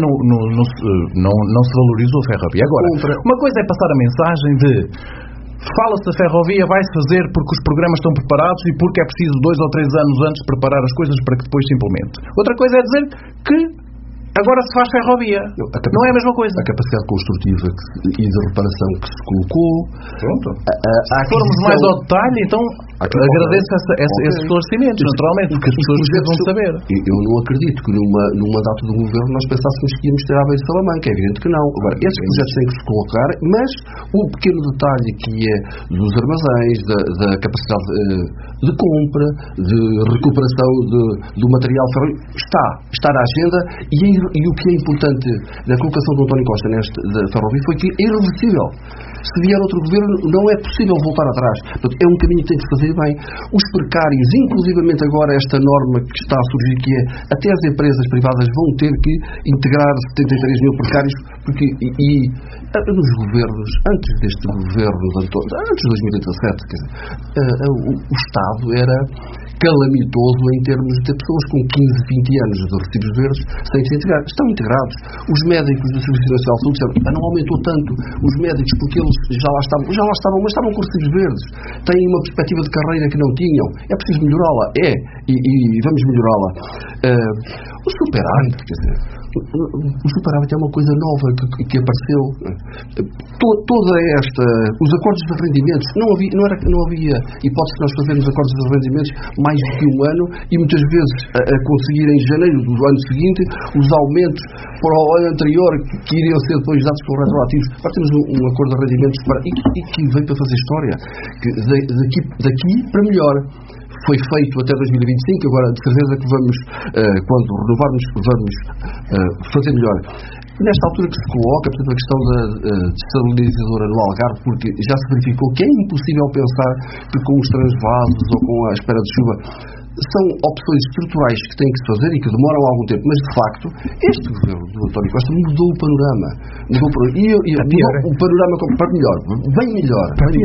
não se valorizou a ferrovia. Agora, uma coisa é passar a mensagem de fala-se da ferrovia, vai-se fazer porque os programas estão preparados e porque é preciso 2 ou 3 anos antes preparar as coisas para que depois se implemente. Outra coisa é dizer que agora se faz ferrovia. Não é a mesma coisa. A capacidade construtiva e de reparação que se colocou. Pronto. Se formos mais ao detalhe, então agradeço esses esclarecimentos, naturalmente, porque as pessoas precisam de saber. Eu não acredito que num mandato de um governo nós pensássemos que íamos ter a base de Salamanca. É evidente que não. Agora, esses projetos têm que se colocar, mas o pequeno detalhe que é dos armazéns, da capacidade de compra, de recuperação do material ferroviário, está na agenda e o que é importante na colocação de António Costa da ferrovia foi que é irreversível. Se vier outro governo, não é possível voltar atrás. Portanto, é um caminho que tem que se fazer bem. Os precários, inclusivamente agora esta norma que está a surgir, que é até as empresas privadas vão ter que integrar 73 mil precários, porque nos governos, antes deste governo, antes de 2017, quer dizer, o Estado era calamitoso em termos de ter pessoas com 15, 20 anos de recibos verdes sem se integrar. Estão integrados. Os médicos do Serviço Nacional de Saúde disseram, não aumentou tanto os médicos porque eles já lá estavam, mas estavam com recibos verdes. Têm uma perspectiva de carreira que não tinham. É preciso melhorá-la. E vamos melhorá-la. O superávit, quer dizer, o superávit é uma coisa nova que apareceu. Toda os acordos de rendimentos, não havia hipótese de nós fazermos acordos de rendimentos mais do que um ano e muitas vezes a conseguir em janeiro do ano seguinte os aumentos para o ano anterior que iriam ser depois dados como retroativos. Nós temos um acordo de rendimentos e que veio para fazer história, que daqui para melhor. Foi feito até 2025, agora de certeza que vamos, quando renovarmos, vamos fazer melhor. Nesta altura que se coloca, portanto, a questão da desestabilizadora no Algarve, porque já se verificou que é impossível pensar que com os transvasos ou com a espera de chuva são opções estruturais que têm que se fazer e que demoram algum tempo, mas de facto este governo do António Costa mudou o panorama. Mudou o panorama para melhor, bem melhor.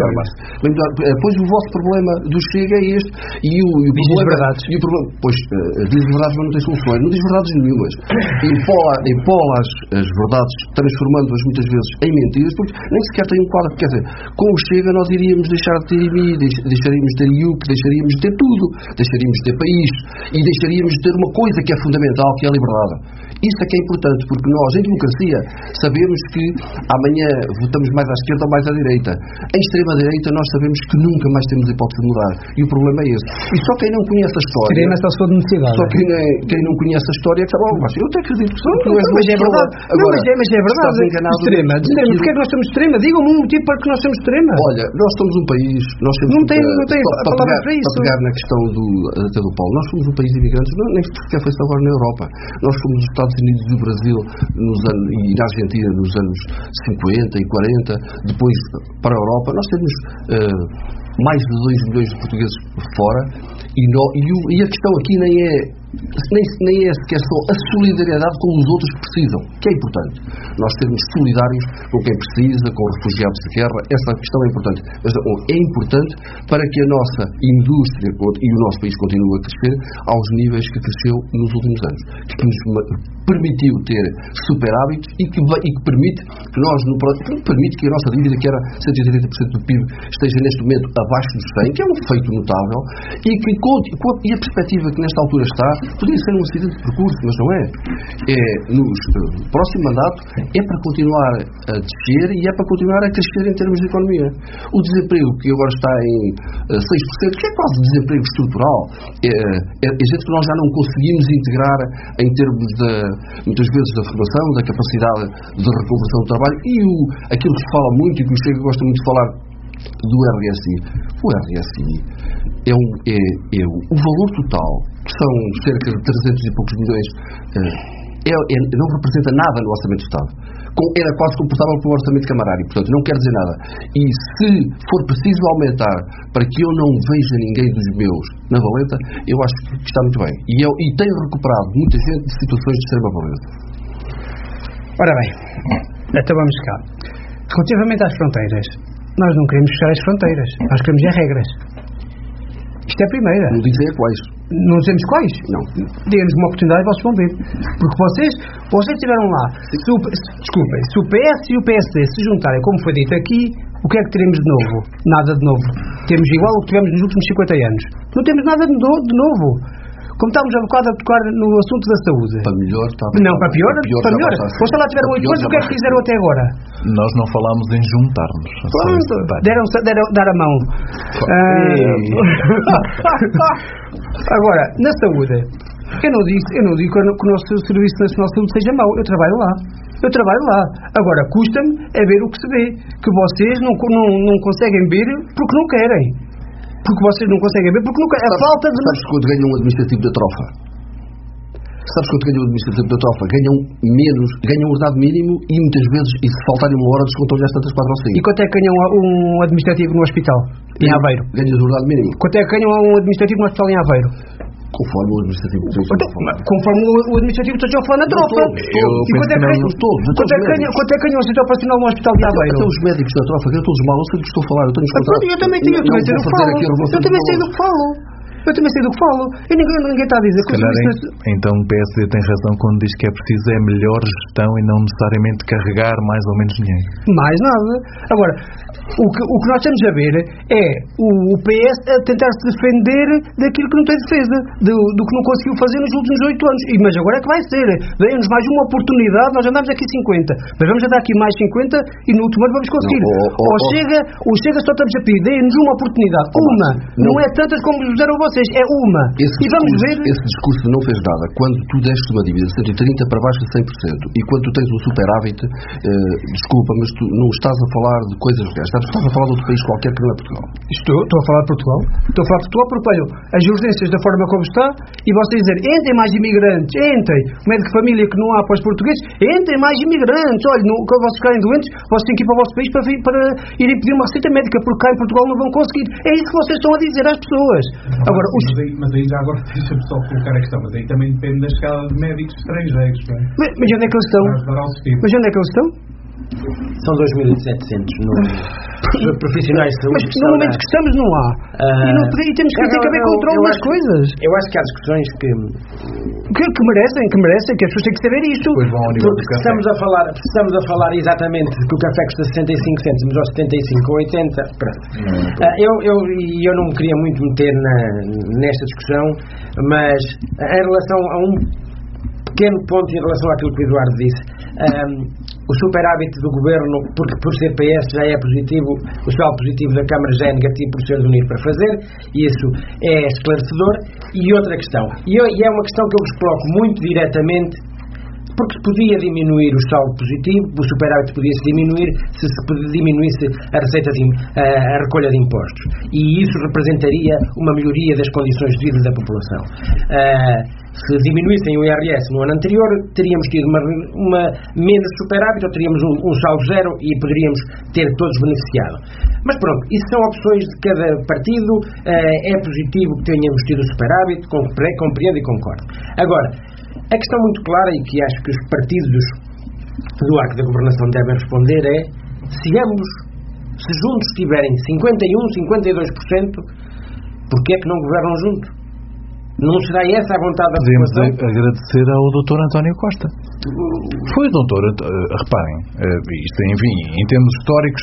Pois o vosso problema do Chega é este e o problema... diz verdades, mas não tem soluções. Não diz verdades nenhumas. Empola as verdades, transformando-as muitas vezes em mentiras, porque nem sequer tem um quadro. Quer dizer, com o Chega nós iríamos deixar de ter IMI, deixaríamos de ter IUC, deixaríamos de ter tudo, deixaríamos de ter país e deixaríamos de ter uma coisa que é fundamental, que é a liberdade. Isso é que é importante, porque nós, em democracia, sabemos que amanhã votamos mais à esquerda ou mais à direita. Em extrema-direita nós sabemos que nunca mais temos hipótese de mudar. E o problema é esse. E só quem não conhece a história... Só quem não conhece a história é que sabe, eu até acredito que tu és mas é verdade. Agora, mas é verdade. Extrema. Porquê é que nós somos extrema? Digam-me um motivo para que nós somos extrema. Olha, nós somos um país... Não tem a palavra para isso. Para pegar na questão do Paulo, nós fomos um país de imigrantes, nem sequer foi só agora na Europa. Nós fomos os Estados Estados Unidos e do Brasil e na Argentina nos anos 50 e 40, depois para a Europa. Nós temos mais de 2 milhões de portugueses fora e a questão aqui nem é sequer só a solidariedade com os outros que precisam, que é importante. Nós sermos solidários com quem precisa, com refugiados de guerra, essa questão é importante. Mas é importante para que a nossa indústria e o nosso país continue a crescer aos níveis que cresceu nos últimos anos, que nos permitiu ter superávites e que permite que a nossa dívida, que era 130% do PIB, esteja neste momento abaixo dos 100, que é um feito notável, e a perspectiva que nesta altura está, podia ser um acidente de percurso, mas não é. No próximo mandato é para continuar a descer e é para continuar a crescer em termos de economia. O desemprego, que agora está em 6%, que é quase desemprego estrutural, é gente que nós já não conseguimos integrar em termos muitas vezes da formação, da capacidade de reconversão do trabalho e aquilo que se fala muito e que o Chega gosta muito de falar do RSI. O RSI é o valor total, que são cerca de 300 e poucos milhões, não representa nada no orçamento do Estado. Era quase comportável para o orçamento camarário, portanto não quer dizer nada. E se for preciso aumentar para que eu não veja ninguém dos meus na valeta, eu acho que está muito bem. E tem recuperado muita gente de situações de extrema pobreza. Ora bem, então vamos cá. Relativamente às fronteiras, nós não queremos fechar as fronteiras, nós queremos regras. Isto é a primeira. Não dizem quais. Não dizemos quais? Não. Dê-nos uma oportunidade e vocês vão ver. Porque vocês estiveram lá. Desculpem, se o PS e o PSD se juntarem, como foi dito aqui, o que é que teremos de novo? Nada de novo. Temos igual o que tivemos nos últimos 50 anos. Não temos nada de novo. Como estávamos há bocado a tocar no assunto da saúde. Para melhor está. Não, para pior. Vocês lá tiveram 8 anos, o que é que fizeram até agora? Nós não falámos em juntar-nos. Pronto, deram dar a mão. Agora, na saúde, eu não digo que o nosso Serviço Nacional de Saúde seja mau. Eu trabalho lá. Agora, custa-me é ver o que se vê. Que vocês não conseguem ver porque não querem. Porque vocês não conseguem ver, porque nunca. Falta de. Sabes quando ganham um administrativo da trofa? Sabes quando ganham um administrativo da trofa? Ganham um ordenado mínimo e muitas vezes, e se faltarem uma hora, descontam-lhe às tantas 4 ou 5. E quanto é que ganham um administrativo no hospital? Em Aveiro? Ganhas o ordenado mínimo. Quanto é que ganham um administrativo no hospital em Aveiro? Conforme o administrativo que conforme o administrativo que estou a falar na trofa. E quanto é que ganham o assistente operacional no hospital de Aveiro? Até os médicos da trofa, que todos mal, eu sei do que estou a falar. Eu também sei do que falo. E ninguém está a dizer que então o PSD tem razão quando diz que é preciso melhor gestão e não necessariamente carregar mais ou menos dinheiro. Mais nada. Agora, o que nós temos a ver é o PS a tentar se defender daquilo que não tem defesa, do que não conseguiu fazer nos últimos 8 anos. Mas agora é que vai ser. Deem-nos mais uma oportunidade, nós andamos aqui 50, mas vamos andar aqui mais 50 e no último ano vamos conseguir. O Chega só estamos a pedir, deem-nos uma oportunidade. Não é tantas como fizeram vocês, é uma. E vamos ver. Esse discurso não fez nada. Quando tu deste uma dívida de 130 para baixo de 100% e quando tu tens um superávit, desculpa, mas tu não estás a falar de coisas reais. Estás a falar de outro país qualquer que não é Portugal. Estou a falar de Portugal. Estou a falar de Portugal porque olha, as urgências da forma como está e vocês dizem, entrem mais imigrantes, entrem. O médico de família que não há para os portugueses, entrem mais imigrantes. Olha, quando vocês ficarem doentes, vocês têm que ir para o vosso país para irem pedir uma receita médica, porque cá em Portugal não vão conseguir. É isso que vocês estão a dizer às pessoas. Agora, mas aí já agora deixa-me só colocar a questão, mas aí também depende da escala de médicos estrangeiros, não é? Mas onde é que eles estão? Mas onde é que eles estão? São 2.700 profissionais de saúde. Mas no momento que estamos não há. E temos que haver controle das coisas. Eu acho que há discussões que merecem, que as pessoas têm que saber isto. Porque estamos a falar exatamente de que o café custa 65 cêntimos ou 75 ou 80. Pronto. Eu não me queria muito meter nesta discussão, mas em relação a um pequeno ponto em relação àquilo que o Eduardo disse, o superávit do Governo, porque por ser PS já é positivo, o saldo positivo da Câmara já é negativo por ser unido para fazer, e isso é esclarecedor. E outra questão, e é uma questão que eu vos coloco muito diretamente porque se podia diminuir o saldo positivo, o superávit podia-se diminuir se diminuísse a recolha de impostos. E isso representaria uma melhoria das condições de vida da população. Se diminuíssem o IRS no ano anterior, teríamos tido uma menos superávit, ou teríamos um saldo zero e poderíamos ter todos beneficiado. Mas pronto, isso são opções de cada partido. É positivo que tenhamos tido superávit, compreendo e concordo. Agora, a questão muito clara, e que acho que os partidos do arco da governação devem responder, é se juntos tiverem 51%, 52%, porquê é que não governam juntos? Não será essa a vontade da população? Podemos agradecer ao Dr. António Costa. Foi o doutor, reparem, isto, enfim, em termos históricos,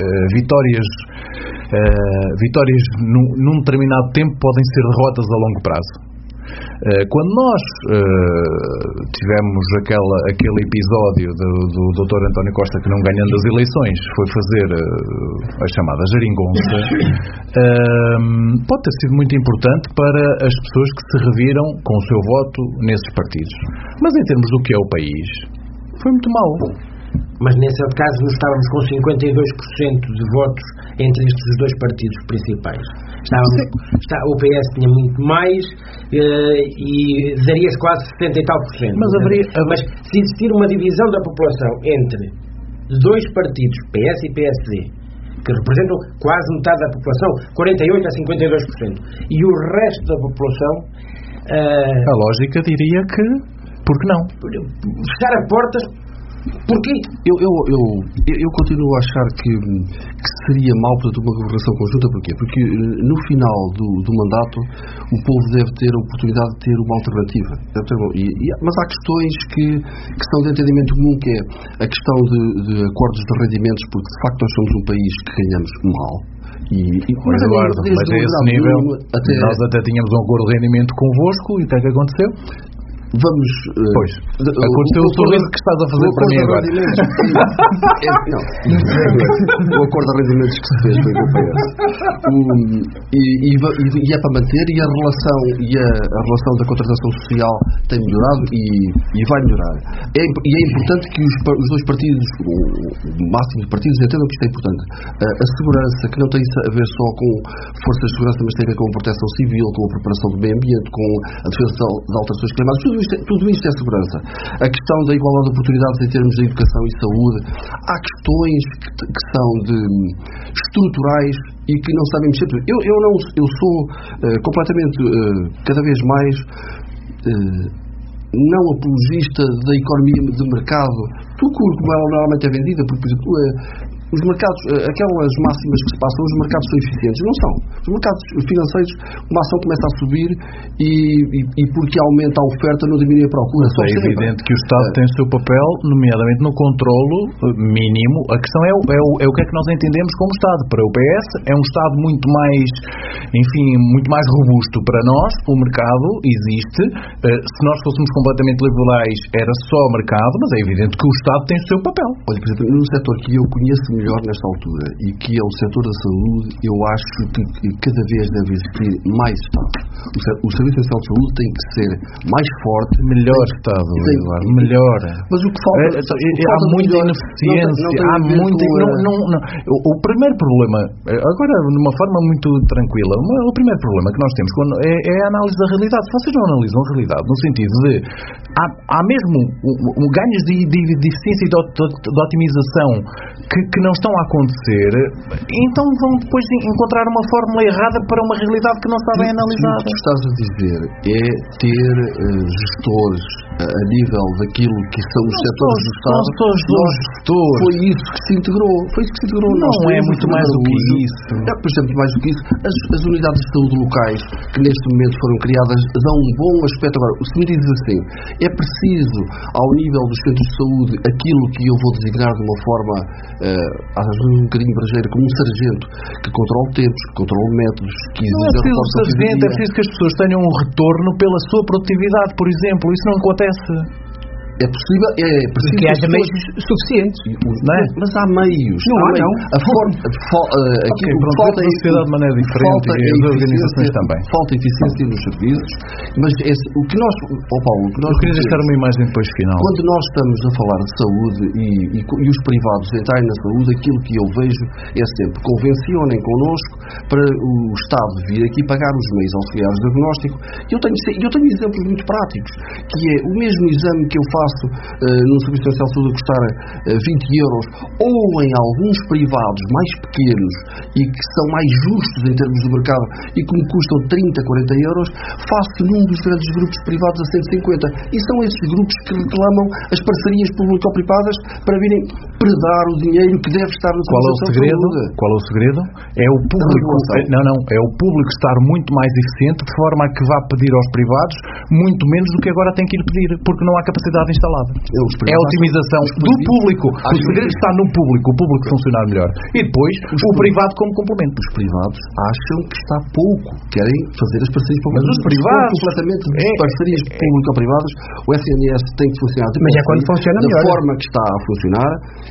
vitórias num determinado tempo podem ser derrotas a longo prazo. Quando nós tivemos aquele episódio do Dr. António Costa, que não ganhando as eleições foi fazer a chamada geringonça, pode ter sido muito importante para as pessoas que se reviram com o seu voto nesses partidos, mas em termos do que é o país foi muito mau. Mas nesse caso nós estávamos com 52% de votos entre estes dois partidos principais. O PS tinha muito mais e daria-se quase 70 e tal por cento. Mas se existir uma divisão da população entre dois partidos, PS e PSD, que representam quase metade da população, 48% a 52%, e o resto da população... A lógica diria que... Por que não? Fechar as portas... Porquê? Eu continuo a achar que seria mau, portanto, uma governação conjunta. Porquê? Porque no final do mandato o povo deve ter a oportunidade de ter uma alternativa. Mas há questões que são de entendimento comum, que é a questão de acordos de rendimentos, porque de facto nós somos um país que ganhamos mal. Mas Eduardo, mas a esse nível nós até tínhamos um acordo de rendimento convosco, e o que é que aconteceu? Vamos... Pois, aconteceu o sorriso que estás a fazer para mim agora. O acordo de rendimentos que se fez foi com o PS. E é para manter, e a relação da contratação social tem melhorado e vai melhorar. E é importante que os dois partidos, o máximo de partidos, entendam que isto é importante. A segurança, que não tem a ver só com forças de segurança, mas tem a ver com a proteção civil, com a preparação do meio ambiente, com a defesa das alterações climáticas. Tudo isto é segurança. A questão da igualdade de oportunidades em termos de educação e saúde. Há questões que são estruturais e que não sabem mexer. Eu sou completamente, cada vez mais, não apologista da economia de mercado, como ela normalmente é vendida, porque, por exemplo, os mercados, aquelas máximas que se passam, os mercados são eficientes. Não são. Os mercados financeiros, uma ação começa a subir e porque aumenta a oferta não diminui a procura. É evidente que o Estado tem o seu papel, nomeadamente no controlo mínimo. A questão é o que é que nós entendemos como Estado. Para o PS é um Estado muito mais, enfim, muito mais robusto. Para nós, o mercado existe. Se nós fôssemos completamente liberais, era só o mercado, mas é evidente que o Estado tem o seu papel. Olha, por exemplo, num setor que eu conheço melhor nesta altura, e que é o setor da saúde, eu acho que cada vez deve existir mais Estado. O Serviço Nacional de Saúde tem que ser mais forte. Melhor Estado, melhor. Mas o que falta... há muita ineficiência, há muita... O primeiro problema, agora de uma forma muito tranquila, o primeiro problema que nós temos é a análise da realidade. Se vocês não analisam a realidade, no sentido de há mesmo ganhos de eficiência e de otimização que não estão a acontecer, então vão depois encontrar uma fórmula errada para uma realidade que não está bem analisada. O que estás a dizer é ter gestores a nível daquilo que são os setores do Estado. Foi isso que se integrou. Não é muito mais do que isso. Por exemplo, mais do que isso, as unidades de saúde locais que neste momento foram criadas dão um bom aspecto. Agora, se me dizes assim, é preciso ao nível dos centros de saúde aquilo que eu vou designar de uma forma às vezes um bocadinho brejeira, como um sargento que controla tempos, que controla métodos, que exige a reforço da sargento, é preciso que as pessoas tenham um retorno pela sua produtividade, por exemplo. Isso não acontece. É possível que haja meios suficientes. Não é? Mas há meios. Não. Falta a sociedade de maneira diferente e as organizações também. Falta eficiência nos serviços. Mas o que nós, Paulo, eu queria deixar uma imagem depois final. Quando nós estamos a falar de saúde e os privados entrarem na saúde, aquilo que eu vejo é sempre convencionem connosco para o Estado vir aqui pagar os meios auxiliares de diagnóstico. Eu tenho exemplos muito práticos, que é o mesmo exame que eu faço no Serviço Nacional de Saúde a custar 20 euros, ou em alguns privados mais pequenos e que são mais justos em termos de mercado e que me custam 30, 40 euros, faço num dos grandes grupos privados a 150. E são esses grupos que reclamam as parcerias público-privadas para virem predar o dinheiro que deve estar no Serviço Nacional de Saúde. Qual é o segredo? É o público. É o público estar muito mais eficiente, de forma a que vá pedir aos privados muito menos do que agora tem que ir pedir, porque não há capacidade instalada. É a otimização do público. O segredo está no público, o público funcionar melhor. E depois, o privado como complemento. Os privados acham que está pouco, querem fazer as parcerias públicas. Mas os privados, completamente parcerias público-privadas, o SNS tem que funcionar da forma que está a funcionar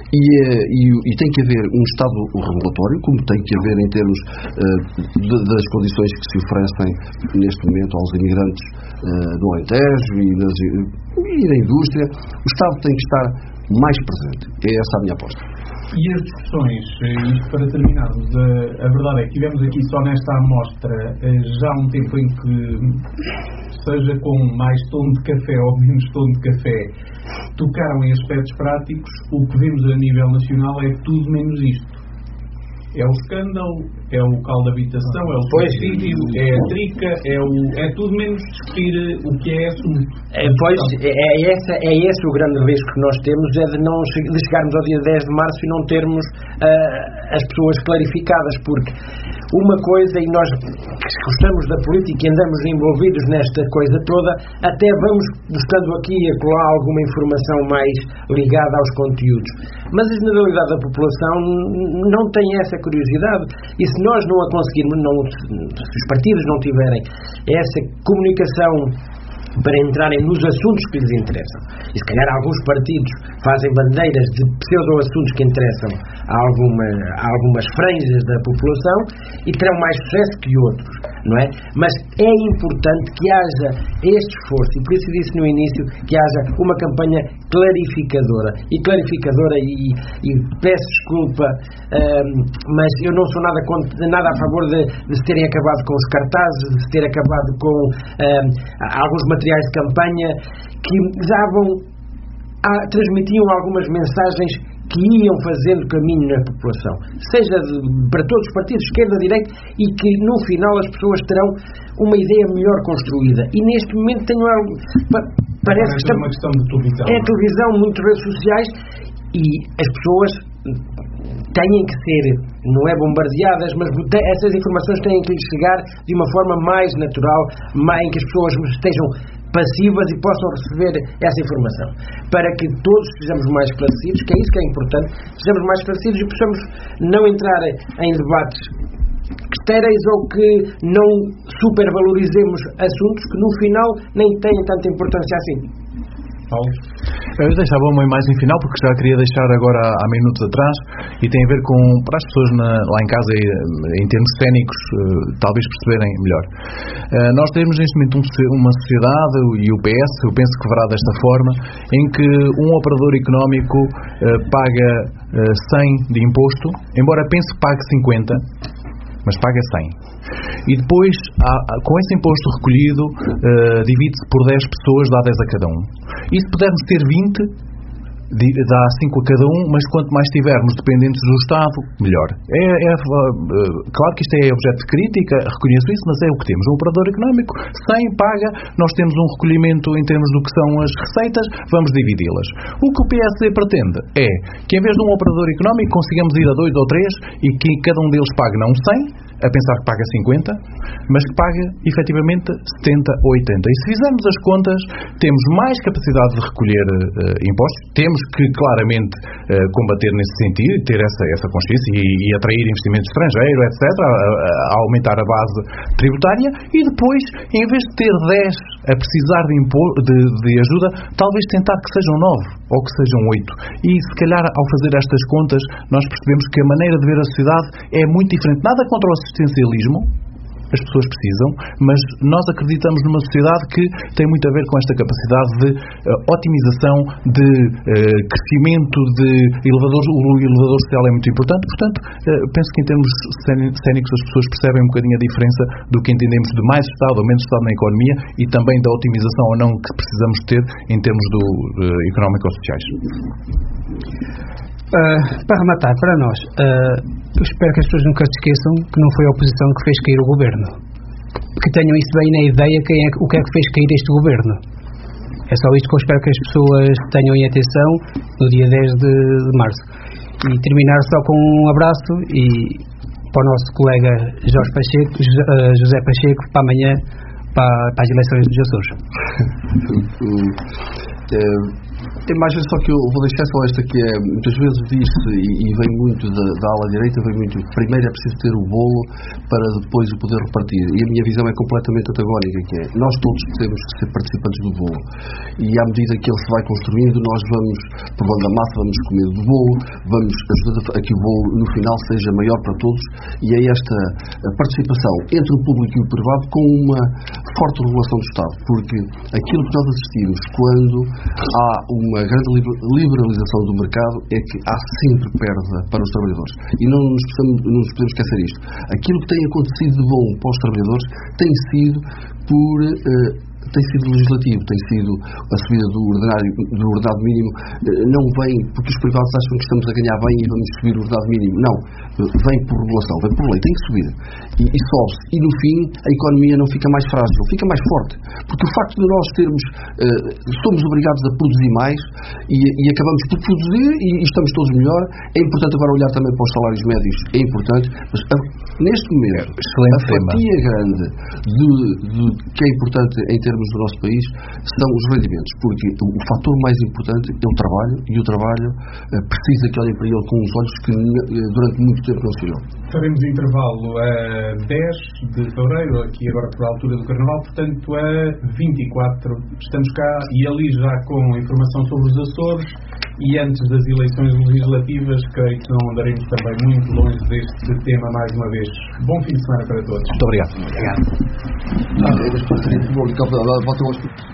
e tem que haver um Estado regulatório, como tem que haver em termos das condições que se oferecem neste momento aos imigrantes do Alentejo e na indústria. O Estado tem que estar mais presente. É essa a minha aposta. E as discussões, isto para terminarmos, a verdade é que tivemos aqui só nesta amostra já há um tempo em que, seja com mais tom de café ou menos tom de café, tocaram em aspectos práticos. O que vemos a nível nacional é tudo menos isto. É o escândalo, é o local de habitação, é o suicídio, é a trica, é tudo menos discutir o que é assunto. É esse o grande risco que nós temos, é de chegarmos ao dia 10 de março e não termos as pessoas clarificadas, porque uma coisa, e nós que gostamos da política e andamos envolvidos nesta coisa toda, até vamos buscando aqui e acolá alguma informação mais ligada aos conteúdos, mas a generalidade da população não tem essa curiosidade, e se nós não a conseguirmos, se os partidos não tiverem essa comunicação para entrarem nos assuntos que lhes interessam, e se calhar alguns partidos fazem bandeiras de pseudo-assuntos que interessam a algumas franjas da população e terão mais sucesso que outros, não é? Mas é importante que haja este esforço, e por isso disse no início que haja uma campanha clarificadora, e peço desculpa, mas eu não sou nada a favor de se terem acabado com os cartazes, de se ter acabado com alguns materiais de campanha que transmitiam algumas mensagens que iam fazendo caminho na população, seja para todos os partidos, esquerda, direita, e que no final as pessoas terão uma ideia melhor construída. E neste momento tenho algo, parece que é uma questão de televisão. É televisão, muitas redes sociais, e as pessoas têm que ser, não é bombardeadas, mas essas informações têm que lhes chegar de uma forma mais natural, em que as pessoas estejam passivas e possam receber essa informação, para que todos sejamos mais esclarecidos, que é isso que é importante, sejamos mais esclarecidos e possamos não entrar em debates estéreis ou que não supervalorizemos assuntos que no final nem têm tanta importância assim. Eu deixava uma imagem final, porque já queria deixar agora há minutos atrás, e tem a ver com, para as pessoas lá em casa, em termos cénicos, talvez perceberem melhor. Nós temos neste momento uma sociedade, e o PS, eu penso que verá desta forma, em que um operador económico paga 100 de imposto, embora pense que pague 50, mas paga 100. E depois, com esse imposto recolhido, divide-se por 10 pessoas, dá 10 a cada um. E se pudermos ter 20, dá 5 a cada um, mas quanto mais tivermos dependentes do Estado, melhor. Claro que isto é objeto de crítica, reconheço isso, mas é o que temos. Um operador económico, 100 paga, nós temos um recolhimento em termos do que são as receitas, vamos dividi-las. O que o PSD pretende é que, em vez de um operador económico, consigamos ir a 2 ou 3 e que cada um deles pague não 100, a pensar que paga 50, mas que paga efetivamente 70 ou 80. E se fizermos as contas, temos mais capacidade de recolher impostos, temos que claramente combater nesse sentido, ter essa consciência e atrair investimento estrangeiro, etc., a aumentar a base tributária, e depois, em vez de ter 10 a precisar de ajuda, talvez tentar que sejam 9 ou que sejam 8. E se calhar, ao fazer estas contas, nós percebemos que a maneira de ver a sociedade é muito diferente. Nada contra o assistencialismo, as pessoas precisam, mas nós acreditamos numa sociedade que tem muito a ver com esta capacidade de otimização, de crescimento de elevadores. O elevador social é muito importante, portanto, penso que em termos cénicos as pessoas percebem um bocadinho a diferença do que entendemos de mais Estado ou menos Estado na economia e também da otimização ou não que precisamos ter em termos económico-sociais. Para rematar, para nós, eu espero que as pessoas nunca se esqueçam que não foi a oposição que fez cair o governo. Que tenham isso bem na ideia o que é que fez cair este governo. É só isto que eu espero que as pessoas tenham em atenção no dia 10 de março. E terminar só com um abraço e para o nosso colega José Pacheco, para amanhã, para as eleições dos Açores. Tem mais vezes, só que eu vou deixar só esta que é, muitas vezes diz-se e vem muito da ala direita, vem muito, primeiro é preciso ter o bolo para depois o poder repartir, e a minha visão é completamente antagónica, que é, nós todos temos que ser participantes do bolo, e à medida que ele se vai construindo, nós vamos, provando a massa, vamos comer do bolo, vamos ajudar a que o bolo no final seja maior para todos, e é esta participação entre o público e o privado com uma forte regulação do Estado, porque aquilo que nós assistimos quando há uma grande liberalização do mercado é que há sempre perda para os trabalhadores. E não nos podemos esquecer isto. Aquilo que tem acontecido de bom para os trabalhadores tem sido legislativo, tem sido a subida do ordenado mínimo, não vem porque os privados acham que estamos a ganhar bem e vamos subir o ordenado mínimo, não, vem por regulação, vem por lei, tem que subir e sobe-se, e no fim a economia não fica mais frágil, fica mais forte, porque o facto de nós somos obrigados a produzir mais e acabamos por produzir e estamos todos melhor. É importante agora olhar também para os salários médios, é importante, mas neste momento a fatia grande que é importante em termos do nosso país são os rendimentos, porque o fator mais importante é o trabalho, e o trabalho precisa que olhem para ele com os olhos que durante muito tempo não se olhou. Faremos intervalo a 10 de fevereiro, aqui agora por altura do Carnaval, portanto a 24 estamos cá, e ali já com informação sobre os Açores, e antes das eleições legislativas, creio que não andaremos também muito longe deste tema mais uma vez. Bom fim de semana para todos. Muito obrigado. Obrigado.